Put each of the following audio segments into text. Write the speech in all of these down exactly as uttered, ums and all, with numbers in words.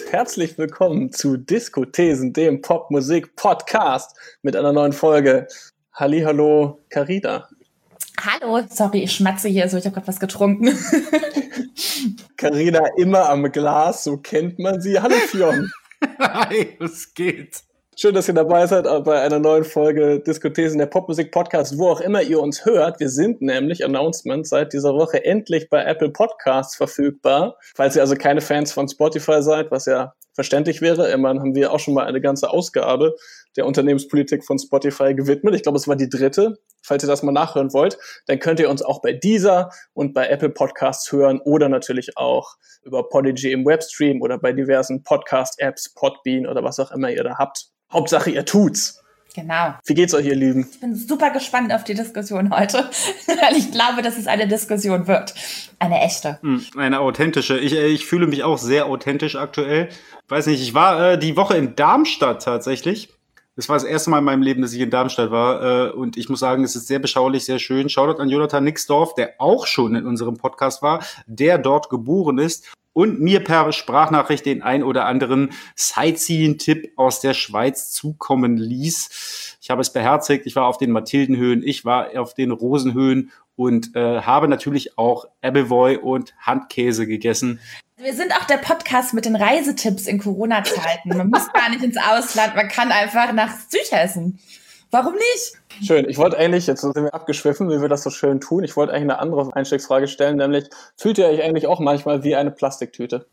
herzlich willkommen zu Diskothesen, dem Popmusik-Podcast mit einer neuen Folge. Hallihallo, Carina. Hallo, sorry, ich schmatze hier so, ich habe gerade was getrunken. Carina immer am Glas, so kennt man sie. Hallo Fionn. Hi, was geht? Schön, dass ihr dabei seid bei einer neuen Folge Diskothesen, der Popmusik-Podcast, wo auch immer ihr uns hört. Wir sind nämlich, Announcement, seit dieser Woche endlich bei Apple Podcasts verfügbar. Falls ihr also keine Fans von Spotify seid, was ja verständlich wäre, immerhin haben wir auch schon mal eine ganze Ausgabe der Unternehmenspolitik von Spotify gewidmet. Ich glaube, es war die dritte. Falls ihr das mal nachhören wollt, dann könnt ihr uns auch bei Deezer und bei Apple Podcasts hören oder natürlich auch über Podigy im Webstream oder bei diversen Podcast-Apps, Podbean oder was auch immer ihr da habt. Hauptsache, ihr tut's. Genau. Wie geht's euch, ihr Lieben? Ich bin super gespannt auf die Diskussion heute, weil ich glaube, dass es eine Diskussion wird. Eine echte. Eine authentische. Ich, ich fühle mich auch sehr authentisch aktuell. Weiß nicht, ich war äh, die Woche in Darmstadt tatsächlich. Das war das erste Mal in meinem Leben, dass ich in Darmstadt war. Äh, und ich muss sagen, es ist sehr beschaulich, sehr schön. Shoutout an Jonathan Nixdorf, der auch schon in unserem Podcast war, der dort geboren ist und mir per Sprachnachricht den ein oder anderen Sightseeing-Tipp aus der Schweiz zukommen ließ. Ich habe es beherzigt. Ich war auf den Mathildenhöhen, ich war auf den Rosenhöhen und äh, habe natürlich auch Appleboy und Handkäse gegessen. Wir sind auch der Podcast mit den Reisetipps in Corona-Zeiten. Man muss gar nicht ins Ausland, man kann einfach nach Süd essen. Warum nicht? Schön. Ich wollte eigentlich, jetzt sind wir abgeschwiffen, wie wir das so schön tun, ich wollte eigentlich eine andere Einstiegsfrage stellen, nämlich, fühlt ihr euch eigentlich auch manchmal wie eine Plastiktüte?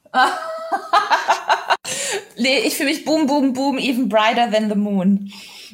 Nee, ich fühle mich boom, boom, boom, even brighter than the moon.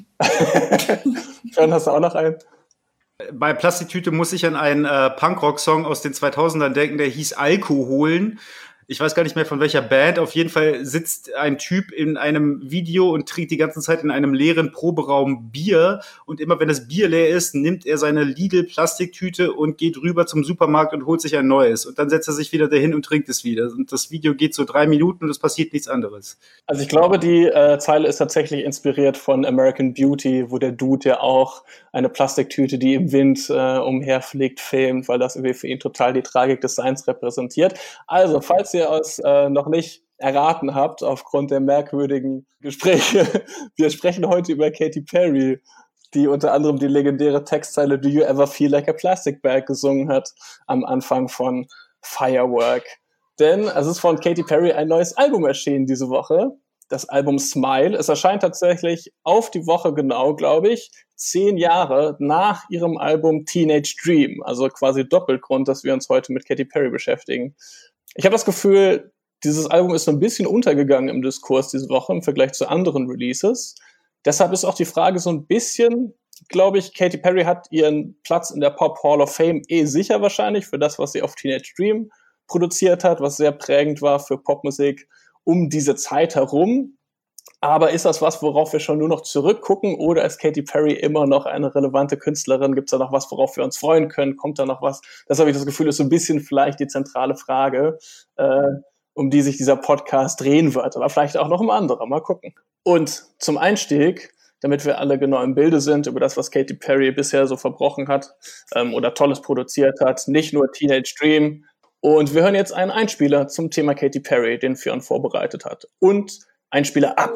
Schön, hast du auch noch einen? Bei Plastiktüte muss ich an einen äh, Punkrock-Song aus den zweitausendern denken, der hieß Alkoholen. Ich weiß gar nicht mehr von welcher Band. Auf jeden Fall sitzt ein Typ in einem Video und trinkt die ganze Zeit in einem leeren Proberaum Bier. Und immer wenn das Bier leer ist, nimmt er seine Lidl-Plastiktüte und geht rüber zum Supermarkt und holt sich ein neues. Und dann setzt er sich wieder dahin und trinkt es wieder. Und das Video geht so drei Minuten und es passiert nichts anderes. Also ich glaube, die äh, Zeile ist tatsächlich inspiriert von American Beauty, wo der Dude ja auch eine Plastiktüte, die im Wind äh, umherfliegt, filmt, weil das irgendwie für ihn total die Tragik des Seins repräsentiert. Also, falls ihr es äh, noch nicht erraten habt, aufgrund der merkwürdigen Gespräche, wir sprechen heute über Katy Perry, die unter anderem die legendäre Textzeile Do You Ever Feel Like a Plastic Bag gesungen hat am Anfang von Firework. Denn es ist von Katy Perry ein neues Album erschienen diese Woche, das Album Smile. Es erscheint tatsächlich auf die Woche genau, glaube ich, zehn Jahre nach ihrem Album Teenage Dream, also quasi Doppelgrund, dass wir uns heute mit Katy Perry beschäftigen. Ich habe das Gefühl, dieses Album ist so ein bisschen untergegangen im Diskurs diese Woche im Vergleich zu anderen Releases. Deshalb ist auch die Frage so ein bisschen, glaube ich, Katy Perry hat ihren Platz in der Pop Hall of Fame eh sicher wahrscheinlich für das, was sie auf Teenage Dream produziert hat, was sehr prägend war für Popmusik um diese Zeit herum. Aber ist das was, worauf wir schon nur noch zurückgucken, oder ist Katy Perry immer noch eine relevante Künstlerin? Gibt es da noch was, worauf wir uns freuen können? Kommt da noch was? Das habe ich das Gefühl, ist so ein bisschen vielleicht die zentrale Frage, äh, um die sich dieser Podcast drehen wird. Aber vielleicht auch noch um andere. Mal gucken. Und zum Einstieg, damit wir alle genau im Bilde sind über das, was Katy Perry bisher so verbrochen hat ähm, oder Tolles produziert hat, nicht nur Teenage Dream. Und wir hören jetzt einen Einspieler zum Thema Katy Perry, den Fionn vorbereitet hat. Und Einspieler ab.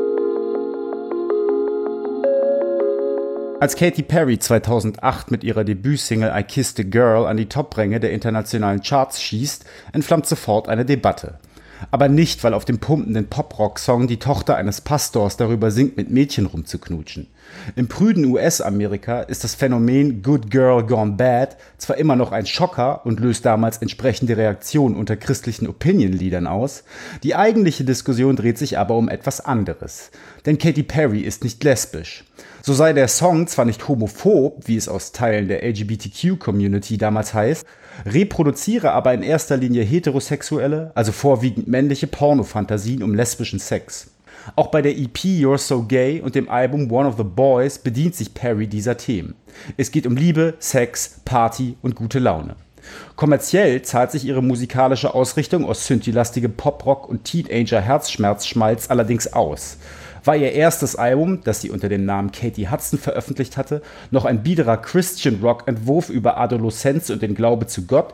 Als Katy Perry zweitausendacht mit ihrer Debütsingle I Kissed a Girl an die Top-Ränge der internationalen Charts schießt, entflammt sofort eine Debatte. Aber nicht, weil auf dem pumpenden Pop-Rock-Song die Tochter eines Pastors darüber singt, mit Mädchen rumzuknutschen. Im prüden U S-Amerika ist das Phänomen Good Girl Gone Bad zwar immer noch ein Schocker und löst damals entsprechende Reaktionen unter christlichen Opinion-Liedern aus, die eigentliche Diskussion dreht sich aber um etwas anderes. Denn Katy Perry ist nicht lesbisch. So sei der Song zwar nicht homophob, wie es aus Teilen der L G B T Q-Community damals heißt, reproduziere aber in erster Linie heterosexuelle, also vorwiegend männliche Pornofantasien um lesbischen Sex. Auch bei der E P You're So Gay und dem Album One of the Boys bedient sich Perry dieser Themen. Es geht um Liebe, Sex, Party und gute Laune. Kommerziell zahlt sich ihre musikalische Ausrichtung aus synthilastigem Poprock und Teenager-Herzschmerzschmalz allerdings aus. War ihr erstes Album, das sie unter dem Namen Katie Hudson veröffentlicht hatte, noch ein biederer Christian-Rock-Entwurf über Adoleszenz und den Glaube zu Gott,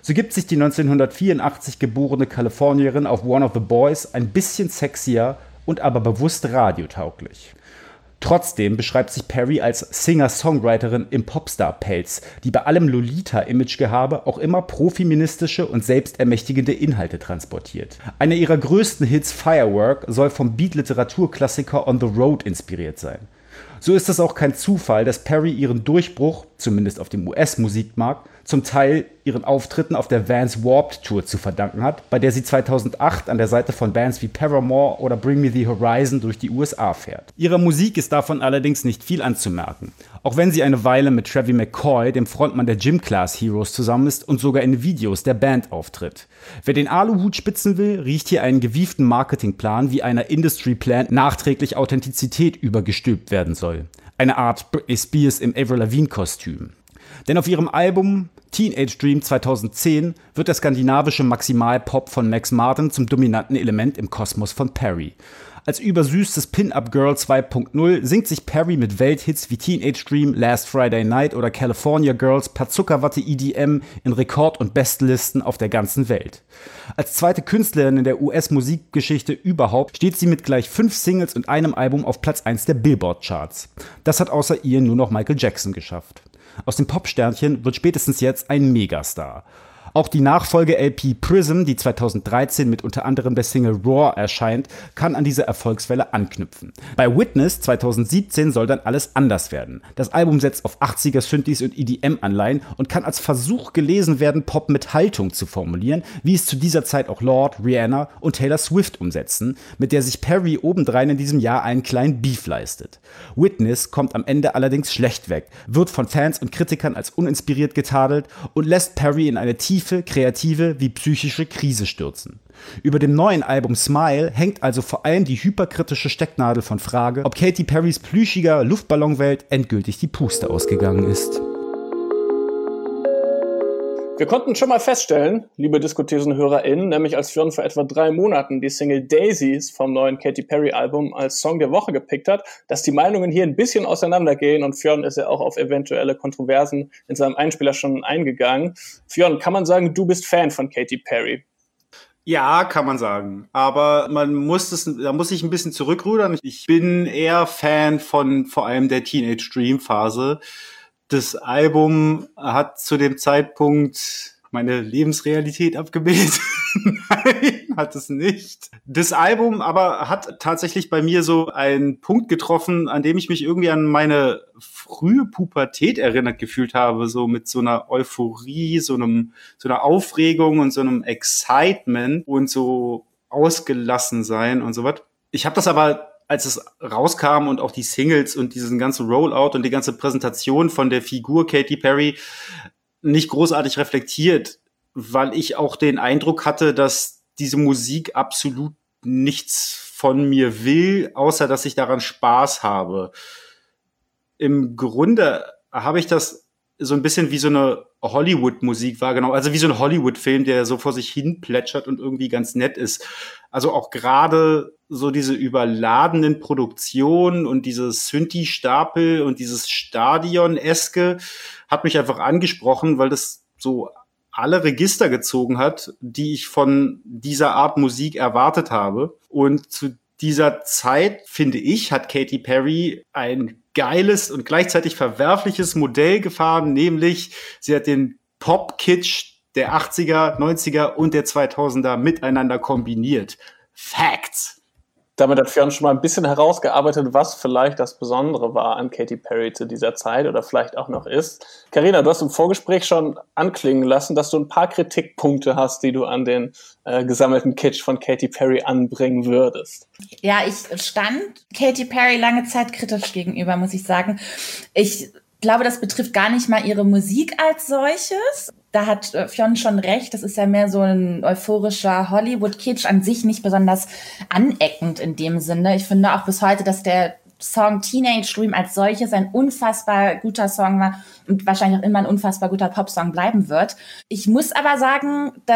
So gibt sich die neunzehnhundertvierundachtzig geborene Kalifornierin auf One of the Boys ein bisschen sexier und aber bewusst radiotauglich. Trotzdem beschreibt sich Perry als Singer-Songwriterin im Popstar-Pelz, die bei allem Lolita-Image-Gehabe auch immer profeministische und selbstermächtigende Inhalte transportiert. Einer ihrer größten Hits, Firework, soll vom Beat-Literaturklassiker On the Road inspiriert sein. So ist es auch kein Zufall, dass Perry ihren Durchbruch, zumindest auf dem U S-Musikmarkt, zum Teil ihren Auftritten auf der Vans Warped Tour zu verdanken hat, bei der sie zweitausendacht an der Seite von Bands wie Paramore oder Bring Me the Horizon durch die U S A fährt. Ihrer Musik ist davon allerdings nicht viel anzumerken, auch wenn sie eine Weile mit Travie McCoy, dem Frontmann der Gym Class Heroes, zusammen ist und sogar in Videos der Band auftritt. Wer den Aluhut spitzen will, riecht hier einen gewieften Marketingplan, wie einer Industry Plan nachträglich Authentizität übergestülpt werden soll. Eine Art Britney Spears im Avril Lavigne-Kostüm. Denn auf ihrem Album Teenage Dream zweitausendzehn wird der skandinavische Maximalpop von Max Martin zum dominanten Element im Kosmos von Perry. Als übersüßtes Pin-Up-Girl zwei Punkt null singt sich Perry mit Welthits wie Teenage Dream, Last Friday Night oder California Girls per Zuckerwatte-E D M in Rekord- und Bestlisten auf der ganzen Welt. Als zweite Künstlerin in der U S-Musikgeschichte überhaupt steht sie mit gleich fünf Singles und einem Album auf Platz eins der Billboard-Charts. Das hat außer ihr nur noch Michael Jackson geschafft. Aus dem Popsternchen wird spätestens jetzt ein Megastar. Auch die Nachfolge-L P Prism, die zweitausenddreizehn mit unter anderem der Single Roar erscheint, kann an diese Erfolgswelle anknüpfen. Bei Witness zweitausendsiebzehn soll dann alles anders werden. Das Album setzt auf achtziger Synthes und E D M-Anleihen und kann als Versuch gelesen werden, Pop mit Haltung zu formulieren, wie es zu dieser Zeit auch Lorde, Rihanna und Taylor Swift umsetzen, mit der sich Perry obendrein in diesem Jahr einen kleinen Beef leistet. Witness kommt am Ende allerdings schlecht weg, wird von Fans und Kritikern als uninspiriert getadelt und lässt Perry in eine tiefe, kreative wie psychische Krise stürzen. Über dem neuen Album Smile hängt also vor allem die hyperkritische Stecknadel von Frage, ob Katy Perrys plüschiger Luftballonwelt endgültig die Puste ausgegangen ist. Wir konnten schon mal feststellen, liebe Diskuthesen-HörerInnen, nämlich als Fionn vor etwa drei Monaten die Single Daisies vom neuen Katy Perry-Album als Song der Woche gepickt hat, dass die Meinungen hier ein bisschen auseinandergehen und Fionn ist ja auch auf eventuelle Kontroversen in seinem Einspieler schon eingegangen. Fionn, kann man sagen, du bist Fan von Katy Perry? Ja, kann man sagen. Aber man muss es, da muss ich ein bisschen zurückrudern. Ich bin eher Fan von vor allem der Teenage Dream Phase. Das Album hat zu dem Zeitpunkt meine Lebensrealität abgebildet. Nein, hat es nicht. Das Album aber hat tatsächlich bei mir so einen Punkt getroffen, an dem ich mich irgendwie an meine frühe Pubertät erinnert gefühlt habe, so mit so einer Euphorie, so einem, so einer Aufregung und so einem Excitement und so ausgelassen sein und so was. Ich habe das aber, als es rauskam und auch die Singles und diesen ganzen Rollout und die ganze Präsentation von der Figur Katy Perry nicht großartig reflektiert, weil ich auch den Eindruck hatte, dass diese Musik absolut nichts von mir will, außer dass ich daran Spaß habe. Im Grunde habe ich das so ein bisschen wie so eine Hollywood-Musik wahrgenommen, also wie so ein Hollywood-Film, der so vor sich hin plätschert und irgendwie ganz nett ist. Also auch gerade so diese überladenen Produktionen und dieses Synthi-Stapel und dieses Stadion-eske hat mich einfach angesprochen, weil das so alle Register gezogen hat, die ich von dieser Art Musik erwartet habe. Und zu dieser Zeit, finde ich, hat Katy Perry ein geiles und gleichzeitig verwerfliches Modell gefahren, nämlich sie hat den Pop-Kitsch der achtziger, neunziger und der zweitausender miteinander kombiniert. Facts! Damit hat Fionn schon mal ein bisschen herausgearbeitet, was vielleicht das Besondere war an Katy Perry zu dieser Zeit oder vielleicht auch noch ist. Carina, du hast im Vorgespräch schon anklingen lassen, dass du ein paar Kritikpunkte hast, die du an den äh, gesammelten Kitsch von Katy Perry anbringen würdest. Ja, ich stand Katy Perry lange Zeit kritisch gegenüber, muss ich sagen. Ich glaube, das betrifft gar nicht mal ihre Musik als solches. Da hat äh, Fionn schon recht, das ist ja mehr so ein euphorischer Hollywood-Kitsch, an sich nicht besonders aneckend in dem Sinne. Ich finde auch bis heute, dass der Song Teenage Dream als solches ein unfassbar guter Song war und wahrscheinlich auch immer ein unfassbar guter Popsong bleiben wird. Ich muss aber sagen, dass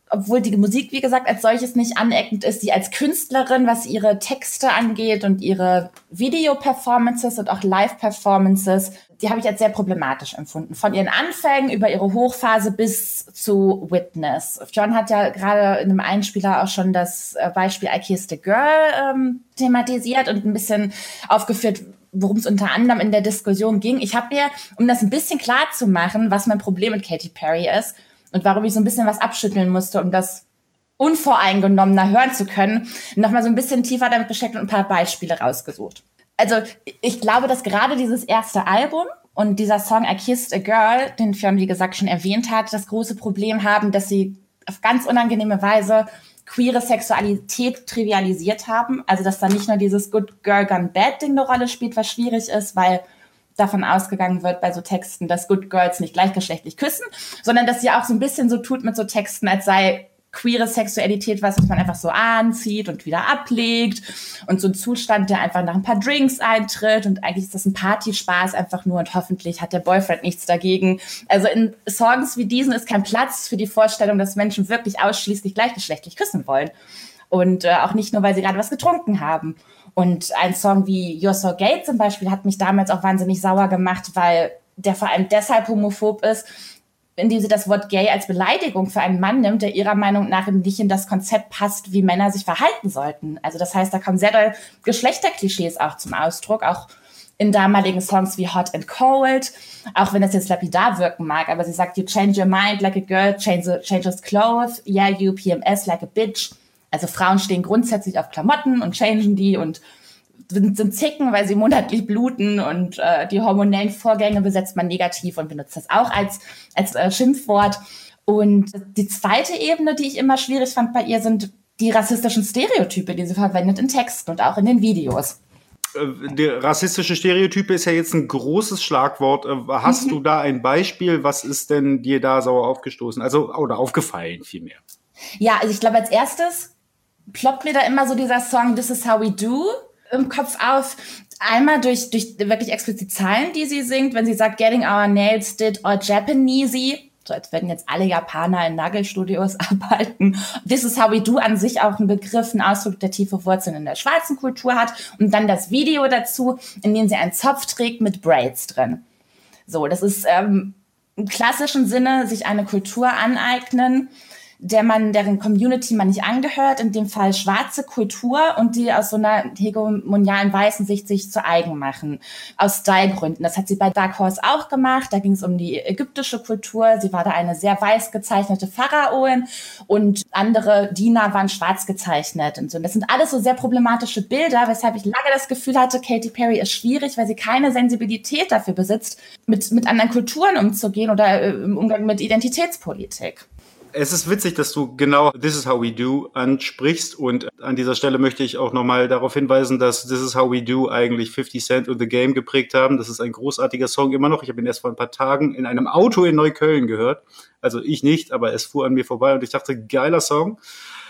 obwohl die Musik, wie gesagt, als solches nicht aneckend ist, sie als Künstlerin, was ihre Texte angeht und ihre Video-Performances und auch Live-Performances, die habe ich als sehr problematisch empfunden. Von ihren Anfängen über ihre Hochphase bis zu Witness. John hat ja gerade in einem Einspieler auch schon das Beispiel I Kissed a Girl ähm, thematisiert und ein bisschen aufgeführt, worum es unter anderem in der Diskussion ging. Ich habe mir, um das ein bisschen klar zu machen, was mein Problem mit Katy Perry ist, und warum ich so ein bisschen was abschütteln musste, um das unvoreingenommener hören zu können, nochmal so ein bisschen tiefer damit beschäftigt und ein paar Beispiele rausgesucht. Also ich glaube, dass gerade dieses erste Album und dieser Song I Kissed a Girl, den Fionn, wie gesagt, schon erwähnt hat, das große Problem haben, dass sie auf ganz unangenehme Weise queere Sexualität trivialisiert haben. Also dass da nicht nur dieses Good Girl Gone Bad Ding eine Rolle spielt, was schwierig ist, weil davon ausgegangen wird bei so Texten, dass Good Girls nicht gleichgeschlechtlich küssen, sondern dass sie auch so ein bisschen so tut mit so Texten, als sei queere Sexualität was, was man einfach so anzieht und wieder ablegt und so ein Zustand, der einfach nach ein paar Drinks eintritt und eigentlich ist das ein Partyspaß einfach nur und hoffentlich hat der Boyfriend nichts dagegen. Also in Songs wie diesen ist kein Platz für die Vorstellung, dass Menschen wirklich ausschließlich gleichgeschlechtlich küssen wollen und äh, auch nicht nur, weil sie gerade was getrunken haben. Und ein Song wie You're So Gay zum Beispiel hat mich damals auch wahnsinnig sauer gemacht, weil der vor allem deshalb homophob ist, indem sie das Wort gay als Beleidigung für einen Mann nimmt, der ihrer Meinung nach nicht in das Konzept passt, wie Männer sich verhalten sollten. Also das heißt, da kommen sehr doll Geschlechterklischees auch zum Ausdruck, auch in damaligen Songs wie Hot and Cold, auch wenn das jetzt lapidar wirken mag, aber sie sagt, you change your mind like a girl, change, changes clothes, yeah, you P M S like a bitch. Also Frauen stehen grundsätzlich auf Klamotten und changen die und sind, sind zicken, weil sie monatlich bluten und äh, die hormonellen Vorgänge besetzt man negativ und benutzt das auch als, als äh, Schimpfwort. Und die zweite Ebene, die ich immer schwierig fand bei ihr, sind die rassistischen Stereotype, die sie verwendet in Texten und auch in den Videos. Die rassistische Stereotype ist ja jetzt ein großes Schlagwort. Hast mhm. du da ein Beispiel? Was ist denn dir da sauer aufgestoßen? Also, oder aufgefallen vielmehr? Ja, also ich glaube, als erstes ploppt mir da immer so dieser Song This Is How We Do im Kopf auf. Einmal durch, durch wirklich explizit Zahlen, die sie singt, wenn sie sagt, getting our nails did or Japanesey. So als würden jetzt alle Japaner in Nagelstudios arbeiten. This Is How We Do an sich auch ein Begriff, ein Ausdruck, der tiefe Wurzeln in der schwarzen Kultur hat. Und dann das Video dazu, in dem sie einen Zopf trägt mit Braids drin. So, das ist ähm, im klassischen Sinne sich eine Kultur aneignen, der man, deren Community man nicht angehört, in dem Fall schwarze Kultur und die aus so einer hegemonialen weißen Sicht sich zu eigen machen, aus Stylegründen. Das hat sie bei Dark Horse auch gemacht, da ging es um die ägyptische Kultur, sie war da eine sehr weiß gezeichnete Pharaoin und andere Diener waren schwarz gezeichnet und so. Und das sind alles so sehr problematische Bilder, weshalb ich lange das Gefühl hatte, Katy Perry ist schwierig, weil sie keine Sensibilität dafür besitzt, mit, mit anderen Kulturen umzugehen oder äh, im Umgang mit Identitätspolitik. Es ist witzig, dass du genau This Is How We Do ansprichst und an dieser Stelle möchte ich auch nochmal darauf hinweisen, dass This Is How We Do eigentlich fifty Cent und The Game geprägt haben. Das ist ein großartiger Song immer noch. Ich habe ihn erst vor ein paar Tagen in einem Auto in Neukölln gehört. Also ich nicht, aber es fuhr an mir vorbei und ich dachte, geiler Song.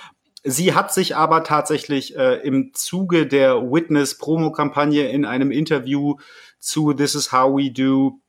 Sie hat sich aber tatsächlich äh, im Zuge der Witness-Promo-Kampagne in einem Interview zu This Is How We Do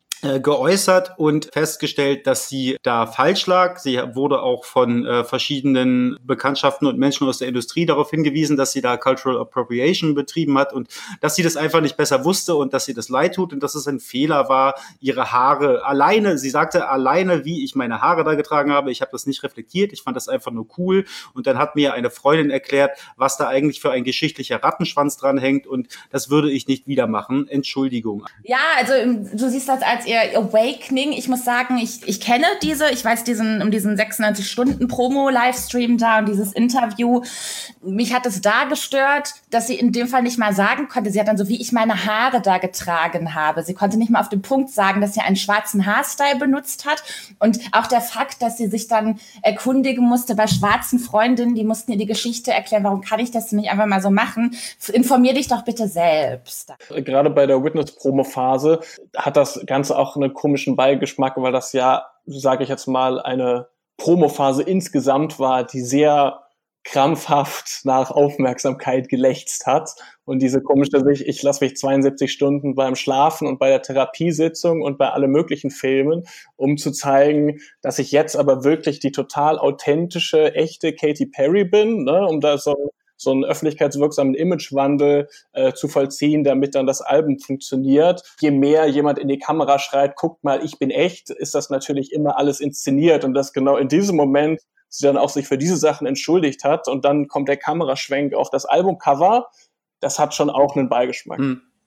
geäußert und festgestellt, dass sie da falsch lag. Sie wurde auch von äh, verschiedenen Bekanntschaften und Menschen aus der Industrie darauf hingewiesen, dass sie da Cultural Appropriation betrieben hat und dass sie das einfach nicht besser wusste und dass sie das leid tut und dass es ein Fehler war, ihre Haare alleine, sie sagte alleine, wie ich meine Haare da getragen habe, ich habe das nicht reflektiert, ich fand das einfach nur cool und dann hat mir eine Freundin erklärt, was da eigentlich für ein geschichtlicher Rattenschwanz dran hängt und das würde ich nicht wieder machen. Entschuldigung. Ja, also du siehst das als ihr Awakening. Ich muss sagen, ich, ich kenne diese, ich weiß diesen, um diesen sechsundneunzig Stunden Promo-Livestream da und dieses Interview. Mich hat es da gestört, dass sie in dem Fall nicht mal sagen konnte, sie hat dann so, wie ich meine Haare da getragen habe. Sie konnte nicht mal auf den Punkt sagen, dass sie einen schwarzen Haarstyle benutzt hat. Und auch der Fakt, dass sie sich dann erkundigen musste bei schwarzen Freundinnen, die mussten ihr die Geschichte erklären, warum kann ich das nicht einfach mal so machen? Informier dich doch bitte selbst. Gerade bei der Witness-Promo-Phase hat das Ganze auch einen komischen Beigeschmack, weil das ja, sage ich jetzt mal, eine Promophase insgesamt war, die sehr krampfhaft nach Aufmerksamkeit gelächzt hat und diese komische sich, ich lasse mich zweiundsiebzig Stunden beim Schlafen und bei der Therapiesitzung und bei allen möglichen Filmen, um zu zeigen, dass ich jetzt aber wirklich die total authentische, echte Katy Perry bin, ne, um da so, so einen öffentlichkeitswirksamen Imagewandel äh, zu vollziehen, damit dann das Album funktioniert. Je mehr jemand in die Kamera schreit, guckt mal, ich bin echt, ist das natürlich immer alles inszeniert und das genau in diesem Moment sie dann auch sich für diese Sachen entschuldigt hat und dann kommt der Kameraschwenk auf das Albumcover, das hat schon auch einen Beigeschmack.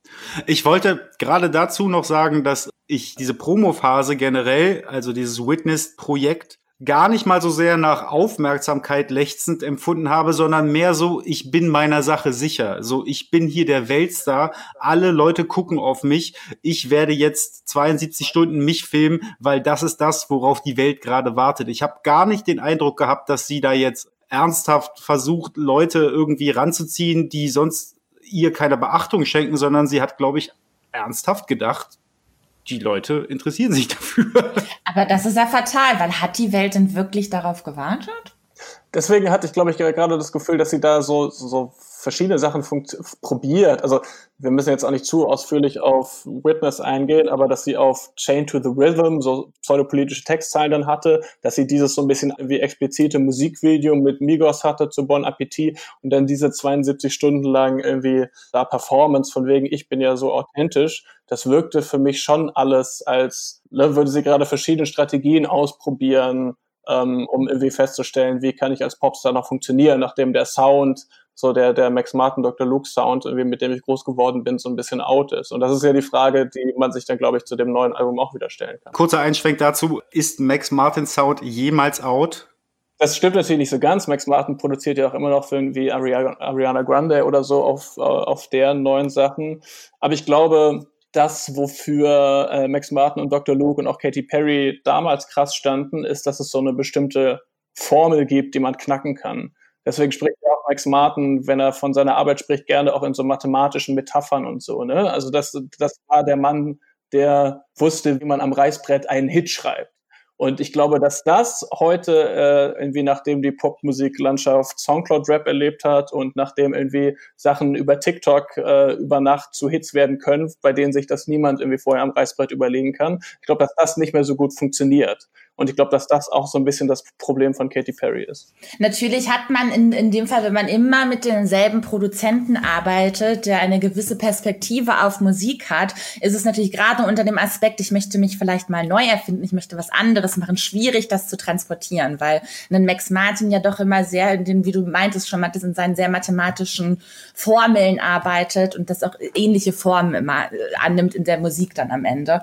Ich wollte gerade dazu noch sagen, dass ich diese Promophase generell, also dieses Witness-Projekt, gar nicht mal so sehr nach Aufmerksamkeit lechzend empfunden habe, sondern mehr so, ich bin meiner Sache sicher. So, ich bin hier der Weltstar, alle Leute gucken auf mich, ich werde jetzt zweiundsiebzig Stunden mich filmen, weil das ist das, worauf die Welt gerade wartet. Ich habe gar nicht den Eindruck gehabt, dass sie da jetzt ernsthaft versucht, Leute irgendwie ranzuziehen, die sonst ihr keine Beachtung schenken, sondern sie hat, glaube ich, ernsthaft gedacht, die Leute interessieren sich dafür. Aber das ist ja fatal, weil hat die Welt denn wirklich darauf gewartet? Deswegen hatte ich, glaube ich, gerade das Gefühl, dass sie da so, so verschiedene Sachen funkt- probiert. Also wir müssen jetzt auch nicht zu ausführlich auf Witness eingehen, aber dass sie auf Chained to the Rhythm so pseudopolitische Textzeilen dann hatte, dass sie dieses so ein bisschen wie explizite Musikvideo mit Migos hatte zu Bon Appetit und dann diese zweiundsiebzig Stunden lang irgendwie da Performance von wegen, ich bin ja so authentisch. Das wirkte für mich schon alles als, ne, würde sie gerade verschiedene Strategien ausprobieren, ähm, um irgendwie festzustellen, wie kann ich als Popstar noch funktionieren, nachdem der Sound, so der der Max Martin, Doktor Luke Sound, irgendwie mit dem ich groß geworden bin, so ein bisschen out ist. Und das ist ja die Frage, die man sich dann, glaube ich, zu dem neuen Album auch wieder stellen kann. Kurzer Einschwenk dazu, ist Max Martins Sound jemals out? Das stimmt natürlich nicht so ganz. Max Martin produziert ja auch immer noch Filme wie Ariana Grande oder so auf, auf deren neuen Sachen. Aber ich glaube, das, wofür äh, Max Martin und Doktor Luke und auch Katy Perry damals krass standen, ist, dass es so eine bestimmte Formel gibt, die man knacken kann. Deswegen spricht ja auch Max Martin, wenn er von seiner Arbeit spricht, gerne auch in so mathematischen Metaphern und so, ne? Also das, das war der Mann, der wusste, wie man am Reißbrett einen Hit schreibt. Und ich glaube, dass das heute, äh, irgendwie nachdem die Popmusiklandschaft Soundcloud-Rap erlebt hat und nachdem irgendwie Sachen über TikTok äh, über Nacht zu Hits werden können, bei denen sich das niemand irgendwie vorher am Reißbrett überlegen kann, ich glaube, dass das nicht mehr so gut funktioniert. Und ich glaube, dass das auch so ein bisschen das Problem von Katy Perry ist. Natürlich hat man in, in dem Fall, wenn man immer mit denselben Produzenten arbeitet, der eine gewisse Perspektive auf Musik hat, ist es natürlich gerade unter dem Aspekt, ich möchte mich vielleicht mal neu erfinden, ich möchte was anderes machen, schwierig, das zu transportieren, weil ein Max Martin ja doch immer sehr, in den, wie du meintest schon, Mathis, in seinen sehr mathematischen Formeln arbeitet und das auch ähnliche Formen immer annimmt in der Musik dann am Ende.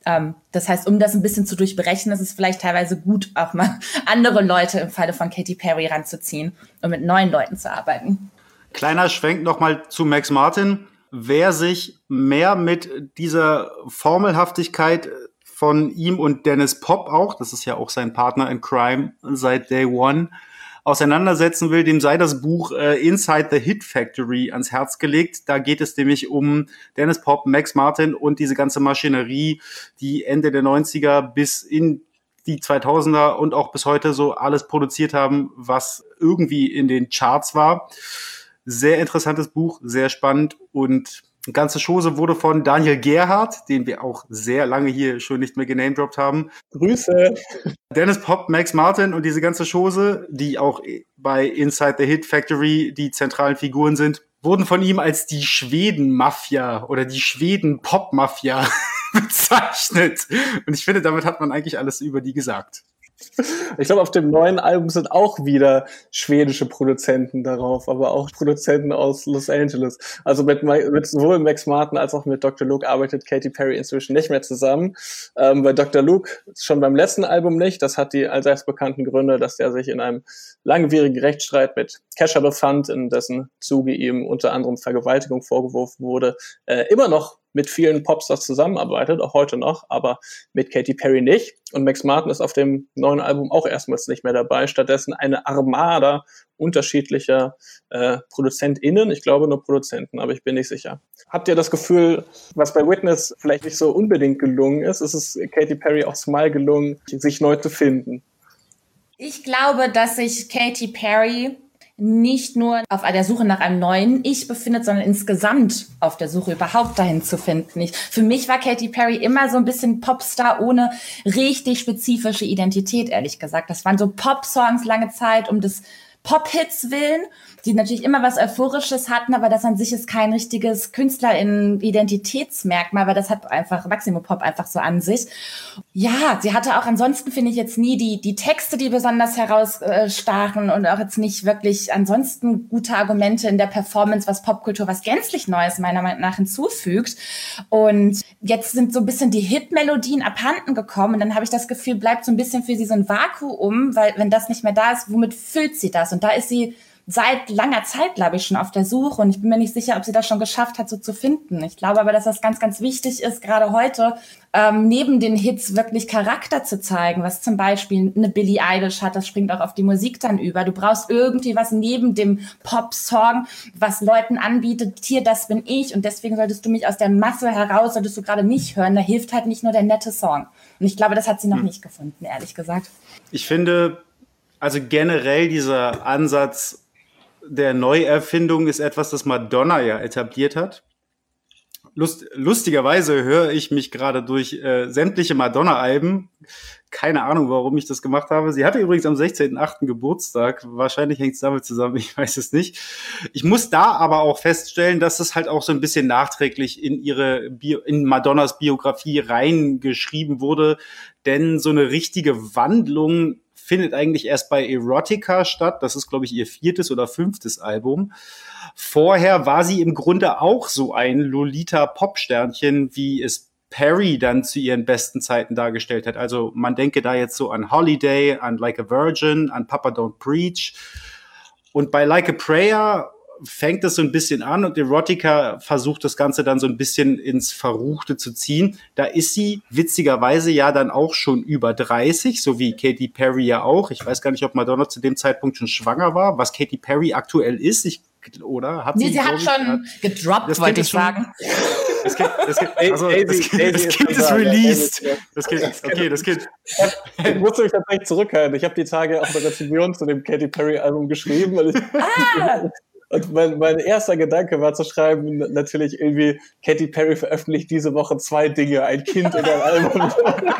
Das heißt, um das ein bisschen zu durchbrechen, ist es vielleicht teilweise gut, auch mal andere Leute im Falle von Katy Perry ranzuziehen und mit neuen Leuten zu arbeiten. Kleiner Schwenk nochmal zu Max Martin. Wer sich mehr mit dieser Formelhaftigkeit von ihm und Dennis Pop auch, das ist ja auch sein Partner in Crime seit Day One, auseinandersetzen will, dem sei das Buch äh, Inside the Hit Factory ans Herz gelegt. Da geht es nämlich um Dennis Pop, Max Martin und diese ganze Maschinerie, die Ende der neunziger bis in die zweitausender und auch bis heute so alles produziert haben, was irgendwie in den Charts war. Sehr interessantes Buch, sehr spannend und die ganze Chose wurde von Daniel Gerhardt, den wir auch sehr lange hier schon nicht mehr genamedroppt haben. Grüße. Dennis Pop, Max Martin und diese ganze Chose, die auch bei Inside the Hit Factory die zentralen Figuren sind, wurden von ihm als die Schweden-Mafia oder die Schweden-Pop-Mafia bezeichnet. Und ich finde, damit hat man eigentlich alles über die gesagt. Ich glaube, auf dem neuen Album sind auch wieder schwedische Produzenten darauf, aber auch Produzenten aus Los Angeles. Also mit, mit sowohl Max Martin als auch mit Doktor Luke arbeitet Katy Perry inzwischen nicht mehr zusammen. Ähm, bei Doktor Luke schon beim letzten Album nicht. Das hat die allseits bekannten Gründe, dass der sich in einem langwierigen Rechtsstreit mit Kesha befand, in dessen Zuge ihm unter anderem Vergewaltigung vorgeworfen wurde, äh, immer noch mit vielen Popstars zusammenarbeitet, auch heute noch, aber mit Katy Perry nicht. Und Max Martin ist auf dem neuen Album auch erstmals nicht mehr dabei. Stattdessen eine Armada unterschiedlicher äh, ProduzentInnen. Ich glaube nur Produzenten, aber ich bin nicht sicher. Habt ihr das Gefühl, was bei Witness vielleicht nicht so unbedingt gelungen ist, ist es Katy Perry auch mal gelungen, sich neu zu finden? Ich glaube, dass sich Katy Perry nicht nur auf der Suche nach einem neuen Ich befindet, sondern insgesamt auf der Suche überhaupt dahin zu finden. Ich, für mich war Katy Perry immer so ein bisschen Popstar ohne richtig spezifische Identität, ehrlich gesagt. Das waren so Pop-Songs lange Zeit um des Pop-Hits willen, die natürlich immer was Euphorisches hatten, aber das an sich ist kein richtiges Künstlerin-Identitätsmerkmal, weil das hat einfach Maximo Pop einfach so an sich. Ja, sie hatte auch ansonsten, finde ich, jetzt nie die die Texte, die besonders herausstachen und auch jetzt nicht wirklich ansonsten gute Argumente in der Performance, was Popkultur was gänzlich Neues meiner Meinung nach hinzufügt. Und jetzt sind so ein bisschen die Hitmelodien abhanden gekommen und dann habe ich das Gefühl, bleibt so ein bisschen für sie so ein Vakuum, weil wenn das nicht mehr da ist, womit füllt sie das? Und da ist sie seit langer Zeit, glaube ich, schon auf der Suche und ich bin mir nicht sicher, ob sie das schon geschafft hat, so zu finden. Ich glaube aber, dass das ganz, ganz wichtig ist, gerade heute, ähm, neben den Hits wirklich Charakter zu zeigen, was zum Beispiel eine Billie Eilish hat, das springt auch auf die Musik dann über. Du brauchst irgendwie was neben dem Pop-Song, was Leuten anbietet, hier, das bin ich und deswegen solltest du mich aus der Masse heraus, solltest du gerade nicht hören, da hilft halt nicht nur der nette Song. Und ich glaube, das hat sie noch hm. nicht gefunden, ehrlich gesagt. Ich finde, also generell dieser Ansatz der Neuerfindung ist etwas, das Madonna ja etabliert hat. Lust, lustigerweise höre ich mich gerade durch äh, sämtliche Madonna-Alben. Keine Ahnung, warum ich das gemacht habe. Sie hatte übrigens am sechzehnten achten Geburtstag. Wahrscheinlich hängt es damit zusammen, ich weiß es nicht. Ich muss da aber auch feststellen, dass es halt auch so ein bisschen nachträglich in ihre Bio, in Madonnas Biografie reingeschrieben wurde. Denn so eine richtige Wandlung findet eigentlich erst bei Erotica statt. Das ist, glaube ich, ihr viertes oder fünftes Album. Vorher war sie im Grunde auch so ein Lolita-Pop-Sternchen, wie es Perry dann zu ihren besten Zeiten dargestellt hat. Also man denke da jetzt so an Holiday, an Like a Virgin, an Papa Don't Preach. Und bei Like a Prayer fängt es so ein bisschen an und Erotica versucht das Ganze dann so ein bisschen ins Verruchte zu ziehen. Da ist sie witzigerweise ja dann auch schon über dreißig, so wie Katy Perry ja auch. Ich weiß gar nicht, ob Madonna zu dem Zeitpunkt schon schwanger war, was Katy Perry aktuell ist. Ich, oder? Hat nee, sie, sie hat schon ich, gedroppt, wollte ich sagen. Das Kind, das Kind, also, das kind, das kind ist released. Das Kind, okay, das Kind. Ich musste mich tatsächlich zurückhalten. Ich habe die Tage auch eine Rezension zu dem Katy Perry-Album geschrieben. Und ich, ah! Und mein, mein erster Gedanke war zu schreiben, natürlich irgendwie, Katy Perry veröffentlicht diese Woche zwei Dinge, ein Kind und ein Album.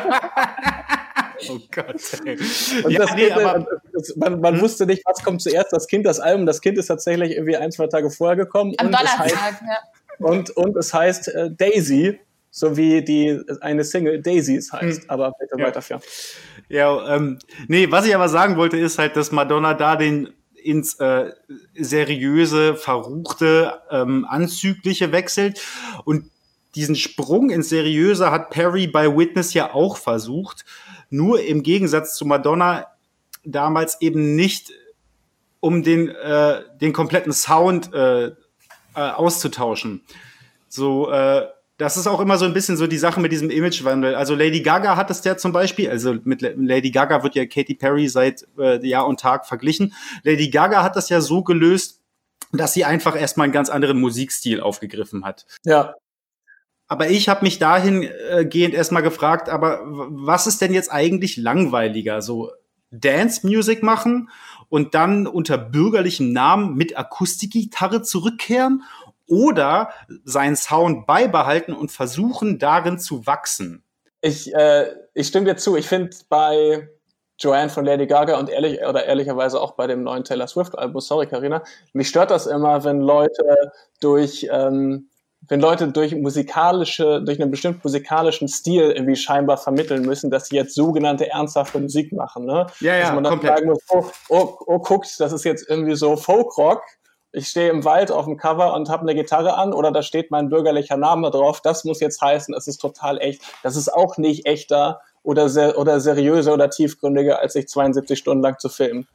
Oh Gott, ey. Und ja, das nee, Kind, aber, das, man, man hm? wusste nicht, was kommt zuerst, das Kind, das Album. Das Kind ist tatsächlich irgendwie ein, zwei Tage vorher gekommen. Am und Donnerstag, es heißt, ja. Und, und es heißt äh, Daisy, so wie die, eine Single Daisies heißt. Hm. Aber bitte ja. weiter, ja. Ja, ähm, nee, was ich aber sagen wollte, ist halt, dass Madonna da den ins äh, seriöse, verruchte, ähm, anzügliche wechselt. Und diesen Sprung ins Seriöse hat Perry bei Witness ja auch versucht. Nur im Gegensatz zu Madonna damals eben nicht, um den, äh, den kompletten Sound äh, äh, auszutauschen. So, äh, das ist auch immer so ein bisschen so die Sache mit diesem Imagewandel. Also Lady Gaga hat das ja zum Beispiel, also mit Lady Gaga wird ja Katy Perry seit äh, Jahr und Tag verglichen. Lady Gaga hat das ja so gelöst, dass sie einfach erstmal einen ganz anderen Musikstil aufgegriffen hat. Ja. Aber ich habe mich dahingehend erstmal gefragt, aber was ist denn jetzt eigentlich langweiliger? So Dance-Music machen und dann unter bürgerlichem Namen mit Akustikgitarre zurückkehren? Oder seinen Sound beibehalten und versuchen, darin zu wachsen? Ich, äh, ich stimme dir zu. Ich finde bei Joanne von Lady Gaga und ehrlich oder ehrlicherweise auch bei dem neuen Taylor Swift-Album, sorry Carina, mich stört das immer, wenn Leute durch ähm, wenn Leute durch musikalische, durch einen bestimmten musikalischen Stil irgendwie scheinbar vermitteln müssen, dass sie jetzt sogenannte ernsthafte Musik machen. Ne? Ja, ja, dass man dann komplett. sagen muss, oh, oh, oh, guckt, das ist jetzt irgendwie so Folkrock. Ich stehe im Wald auf dem Cover und habe eine Gitarre an oder da steht mein bürgerlicher Name drauf. Das muss jetzt heißen, es ist total echt. Das ist auch nicht echter oder, ser- oder seriöser oder tiefgründiger, als sich zweiundsiebzig Stunden lang zu filmen.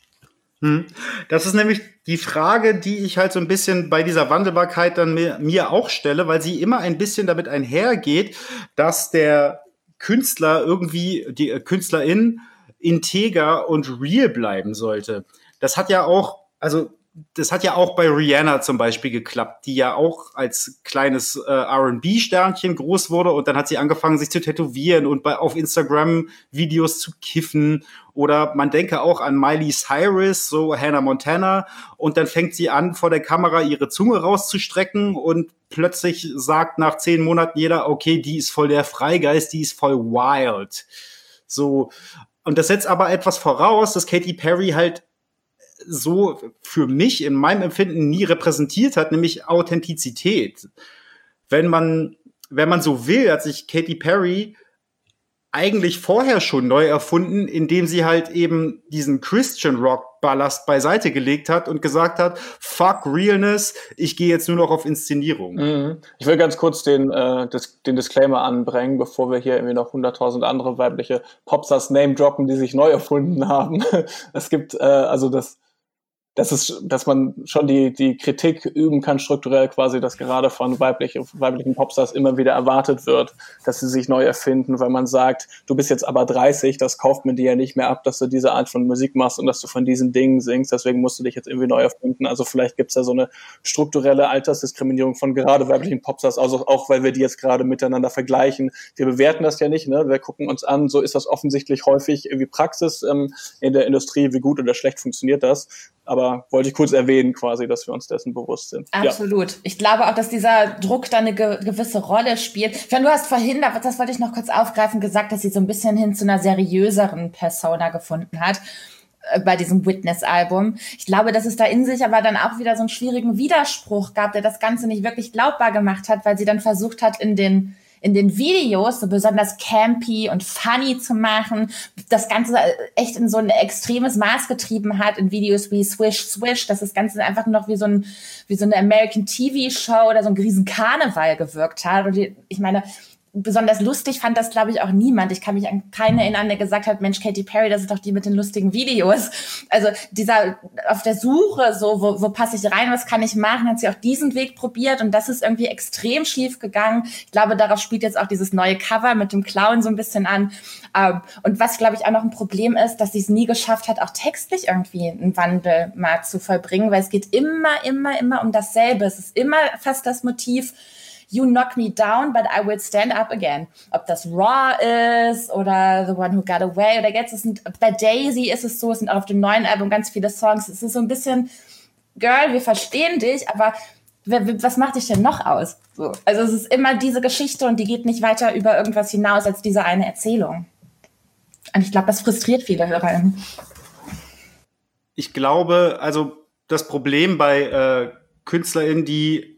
Hm. Das ist nämlich die Frage, die ich halt so ein bisschen bei dieser Wandelbarkeit dann mir, mir auch stelle, weil sie immer ein bisschen damit einhergeht, dass der Künstler irgendwie, die äh, Künstlerin integer und real bleiben sollte. Das hat ja auch, also das hat ja auch bei Rihanna zum Beispiel geklappt, die ja auch als kleines äh, R and B-Sternchen groß wurde und dann hat sie angefangen, sich zu tätowieren und bei, auf Instagram Videos zu kiffen. Oder man denke auch an Miley Cyrus, so Hannah Montana, und dann fängt sie an, vor der Kamera ihre Zunge rauszustrecken und plötzlich sagt nach zehn Monaten jeder, okay, die ist voll der Freigeist, die ist voll wild. So. Und das setzt aber etwas voraus, dass Katy Perry halt so für mich in meinem Empfinden nie repräsentiert hat, nämlich Authentizität. Wenn man, wenn man so will, hat sich Katy Perry eigentlich vorher schon neu erfunden, indem sie halt eben diesen Christian Rock Ballast beiseite gelegt hat und gesagt hat, fuck Realness, ich gehe jetzt nur noch auf Inszenierung. Mhm. Ich will ganz kurz den, äh, das, den Disclaimer anbringen, bevor wir hier irgendwie noch hunderttausend andere weibliche Popstars name droppen, die sich neu erfunden haben. Es gibt, äh, also das Das ist, dass man schon die, die Kritik üben kann, strukturell quasi, dass gerade von weiblich, weiblichen Popstars immer wieder erwartet wird, dass sie sich neu erfinden, weil man sagt, du bist jetzt aber dreißig, das kauft man dir ja nicht mehr ab, dass du diese Art von Musik machst und dass du von diesen Dingen singst, deswegen musst du dich jetzt irgendwie neu erfinden. Also vielleicht gibt's da so eine strukturelle Altersdiskriminierung von gerade weiblichen Popstars, also auch weil wir die jetzt gerade miteinander vergleichen. Wir bewerten das ja nicht, ne? Wir gucken uns an, so ist das offensichtlich häufig irgendwie Praxis ähm, in der Industrie, wie gut oder schlecht funktioniert das. Aber wollte ich kurz erwähnen quasi, dass wir uns dessen bewusst sind. Absolut. Ja. Ich glaube auch, dass dieser Druck da eine ge- gewisse Rolle spielt. Fern, du hast vorhin, das wollte ich noch kurz aufgreifen, gesagt, dass sie so ein bisschen hin zu einer seriöseren Persona gefunden hat äh, bei diesem Witness-Album. Ich glaube, dass es da in sich aber dann auch wieder so einen schwierigen Widerspruch gab, der das Ganze nicht wirklich glaubbar gemacht hat, weil sie dann versucht hat, in den in den Videos so besonders campy und funny zu machen, das Ganze echt in so ein extremes Maß getrieben hat, in Videos wie Swish, Swish, dass das Ganze einfach noch wie so ein wie so eine American T V-Show oder so ein riesen Karneval gewirkt hat. Und ich meine, besonders lustig fand das, glaube ich, auch niemand. Ich kann mich an keinen erinnern, der gesagt hat, Mensch, Katy Perry, das ist doch die mit den lustigen Videos. Also dieser auf der Suche, so wo, wo passe ich rein, was kann ich machen, hat sie auch diesen Weg probiert und das ist irgendwie extrem schief gegangen. Ich glaube, darauf spielt jetzt auch dieses neue Cover mit dem Clown so ein bisschen an. Und was, glaube ich, auch noch ein Problem ist, dass sie es nie geschafft hat, auch textlich irgendwie einen Wandel mal zu vollbringen, weil es geht immer, immer, immer um dasselbe. Es ist immer fast das Motiv, You knock me down, but I will stand up again. Ob das Raw ist oder The One Who Got Away oder jetzt, es sind, bei Daisy ist es so, es sind auch auf dem neuen Album ganz viele Songs. Es ist so ein bisschen, Girl, wir verstehen dich, aber was macht dich denn noch aus? So. Also es ist immer diese Geschichte und die geht nicht weiter über irgendwas hinaus als diese eine Erzählung. Und ich glaube, das frustriert viele HörerInnen. Ich glaube, also das Problem bei äh, KünstlerInnen, die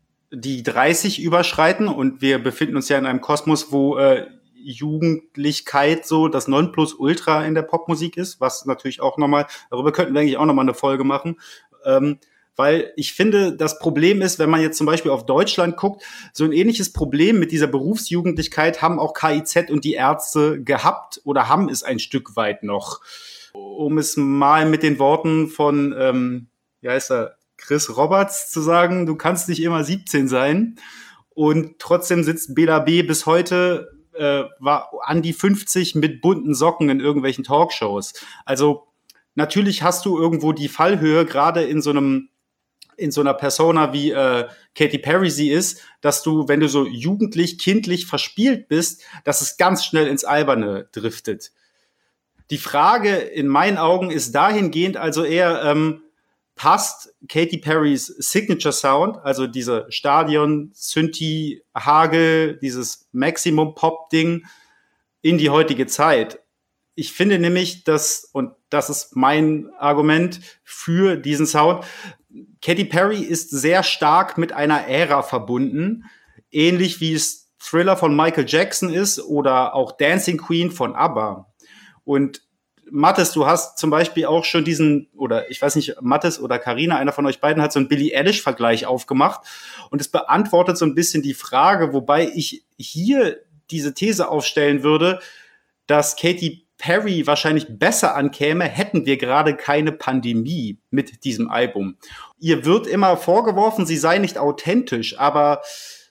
die dreißig überschreiten und wir befinden uns ja in einem Kosmos, wo äh, Jugendlichkeit so das Nonplusultra in der Popmusik ist, was natürlich auch nochmal, darüber könnten wir eigentlich auch nochmal eine Folge machen, ähm, weil ich finde, das Problem ist, wenn man jetzt zum Beispiel auf Deutschland guckt, so ein ähnliches Problem mit dieser Berufsjugendlichkeit haben auch K I Z und die Ärzte gehabt oder haben es ein Stück weit noch. Um es mal mit den Worten von, ähm, wie heißt er, Chris Roberts zu sagen, du kannst nicht immer siebzehn sein und trotzdem sitzt Bela B. bis heute äh, war an die fünfzig mit bunten Socken in irgendwelchen Talkshows. Also natürlich hast du irgendwo die Fallhöhe, gerade in so einem in so einer Persona wie äh, Katy Perry sie ist, dass du, wenn du so jugendlich, kindlich verspielt bist, dass es ganz schnell ins Alberne driftet. Die Frage in meinen Augen ist dahingehend also eher, ähm, passt Katy Perrys Signature Sound, also diese Stadion, Synthi, Hagel, dieses Maximum-Pop-Ding in die heutige Zeit. Ich finde nämlich, dass, und das ist mein Argument für diesen Sound, Katy Perry ist sehr stark mit einer Ära verbunden, ähnlich wie es Thriller von Michael Jackson ist oder auch Dancing Queen von ABBA. Und Mathis, du hast zum Beispiel auch schon diesen, oder ich weiß nicht, Mathis oder Carina, einer von euch beiden hat so einen Billie Eilish-Vergleich aufgemacht und es beantwortet so ein bisschen die Frage, wobei ich hier diese These aufstellen würde, dass Katy Perry wahrscheinlich besser ankäme, hätten wir gerade keine Pandemie mit diesem Album. Ihr wird immer vorgeworfen, sie sei nicht authentisch, aber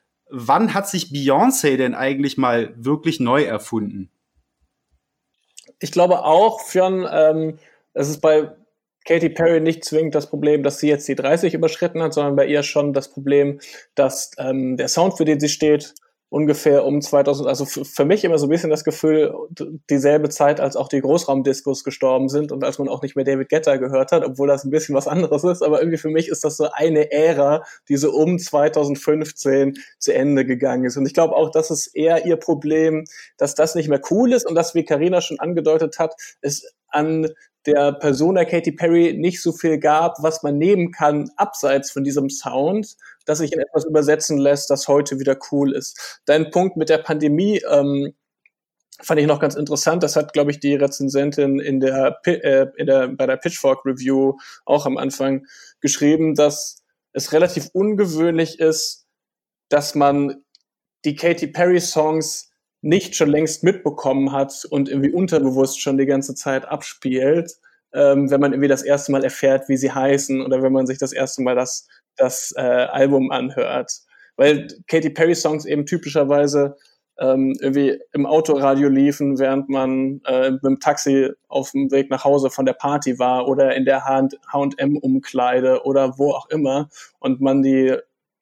wann hat sich Beyoncé denn eigentlich mal wirklich neu erfunden? Ich glaube auch, Fionn, ähm, es ist bei Katy Perry nicht zwingend das Problem, dass sie jetzt die dreißig überschritten hat, sondern bei ihr schon das Problem, dass ähm, der Sound, für den sie steht, ungefähr um zweitausend, also f- für mich immer so ein bisschen das Gefühl, d- dieselbe Zeit, als auch die Großraumdiskos gestorben sind und als man auch nicht mehr David Guetta gehört hat, obwohl das ein bisschen was anderes ist, aber irgendwie für mich ist das so eine Ära, die so um zweitausendfünfzehn zu Ende gegangen ist. Und ich glaube auch, das ist eher ihr Problem, dass das nicht mehr cool ist und dass, wie Carina schon angedeutet hat, es an der Persona Katy Perry nicht so viel gab, was man nehmen kann, abseits von diesem Sound, dass sich in etwas übersetzen lässt, das heute wieder cool ist. Dein Punkt mit der Pandemie ähm, fand ich noch ganz interessant. Das hat, glaube ich, die Rezensentin in der, äh, in der bei der Pitchfork Review auch am Anfang geschrieben, dass es relativ ungewöhnlich ist, dass man die Katy Perry Songs nicht schon längst mitbekommen hat und irgendwie unterbewusst schon die ganze Zeit abspielt, ähm, wenn man irgendwie das erste Mal erfährt, wie sie heißen oder wenn man sich das erste Mal das, das äh, Album anhört. Weil Katy Perry Songs eben typischerweise ähm, irgendwie im Autoradio liefen, während man äh, mit dem Taxi auf dem Weg nach Hause von der Party war oder in der H und M-Umkleide oder wo auch immer und man die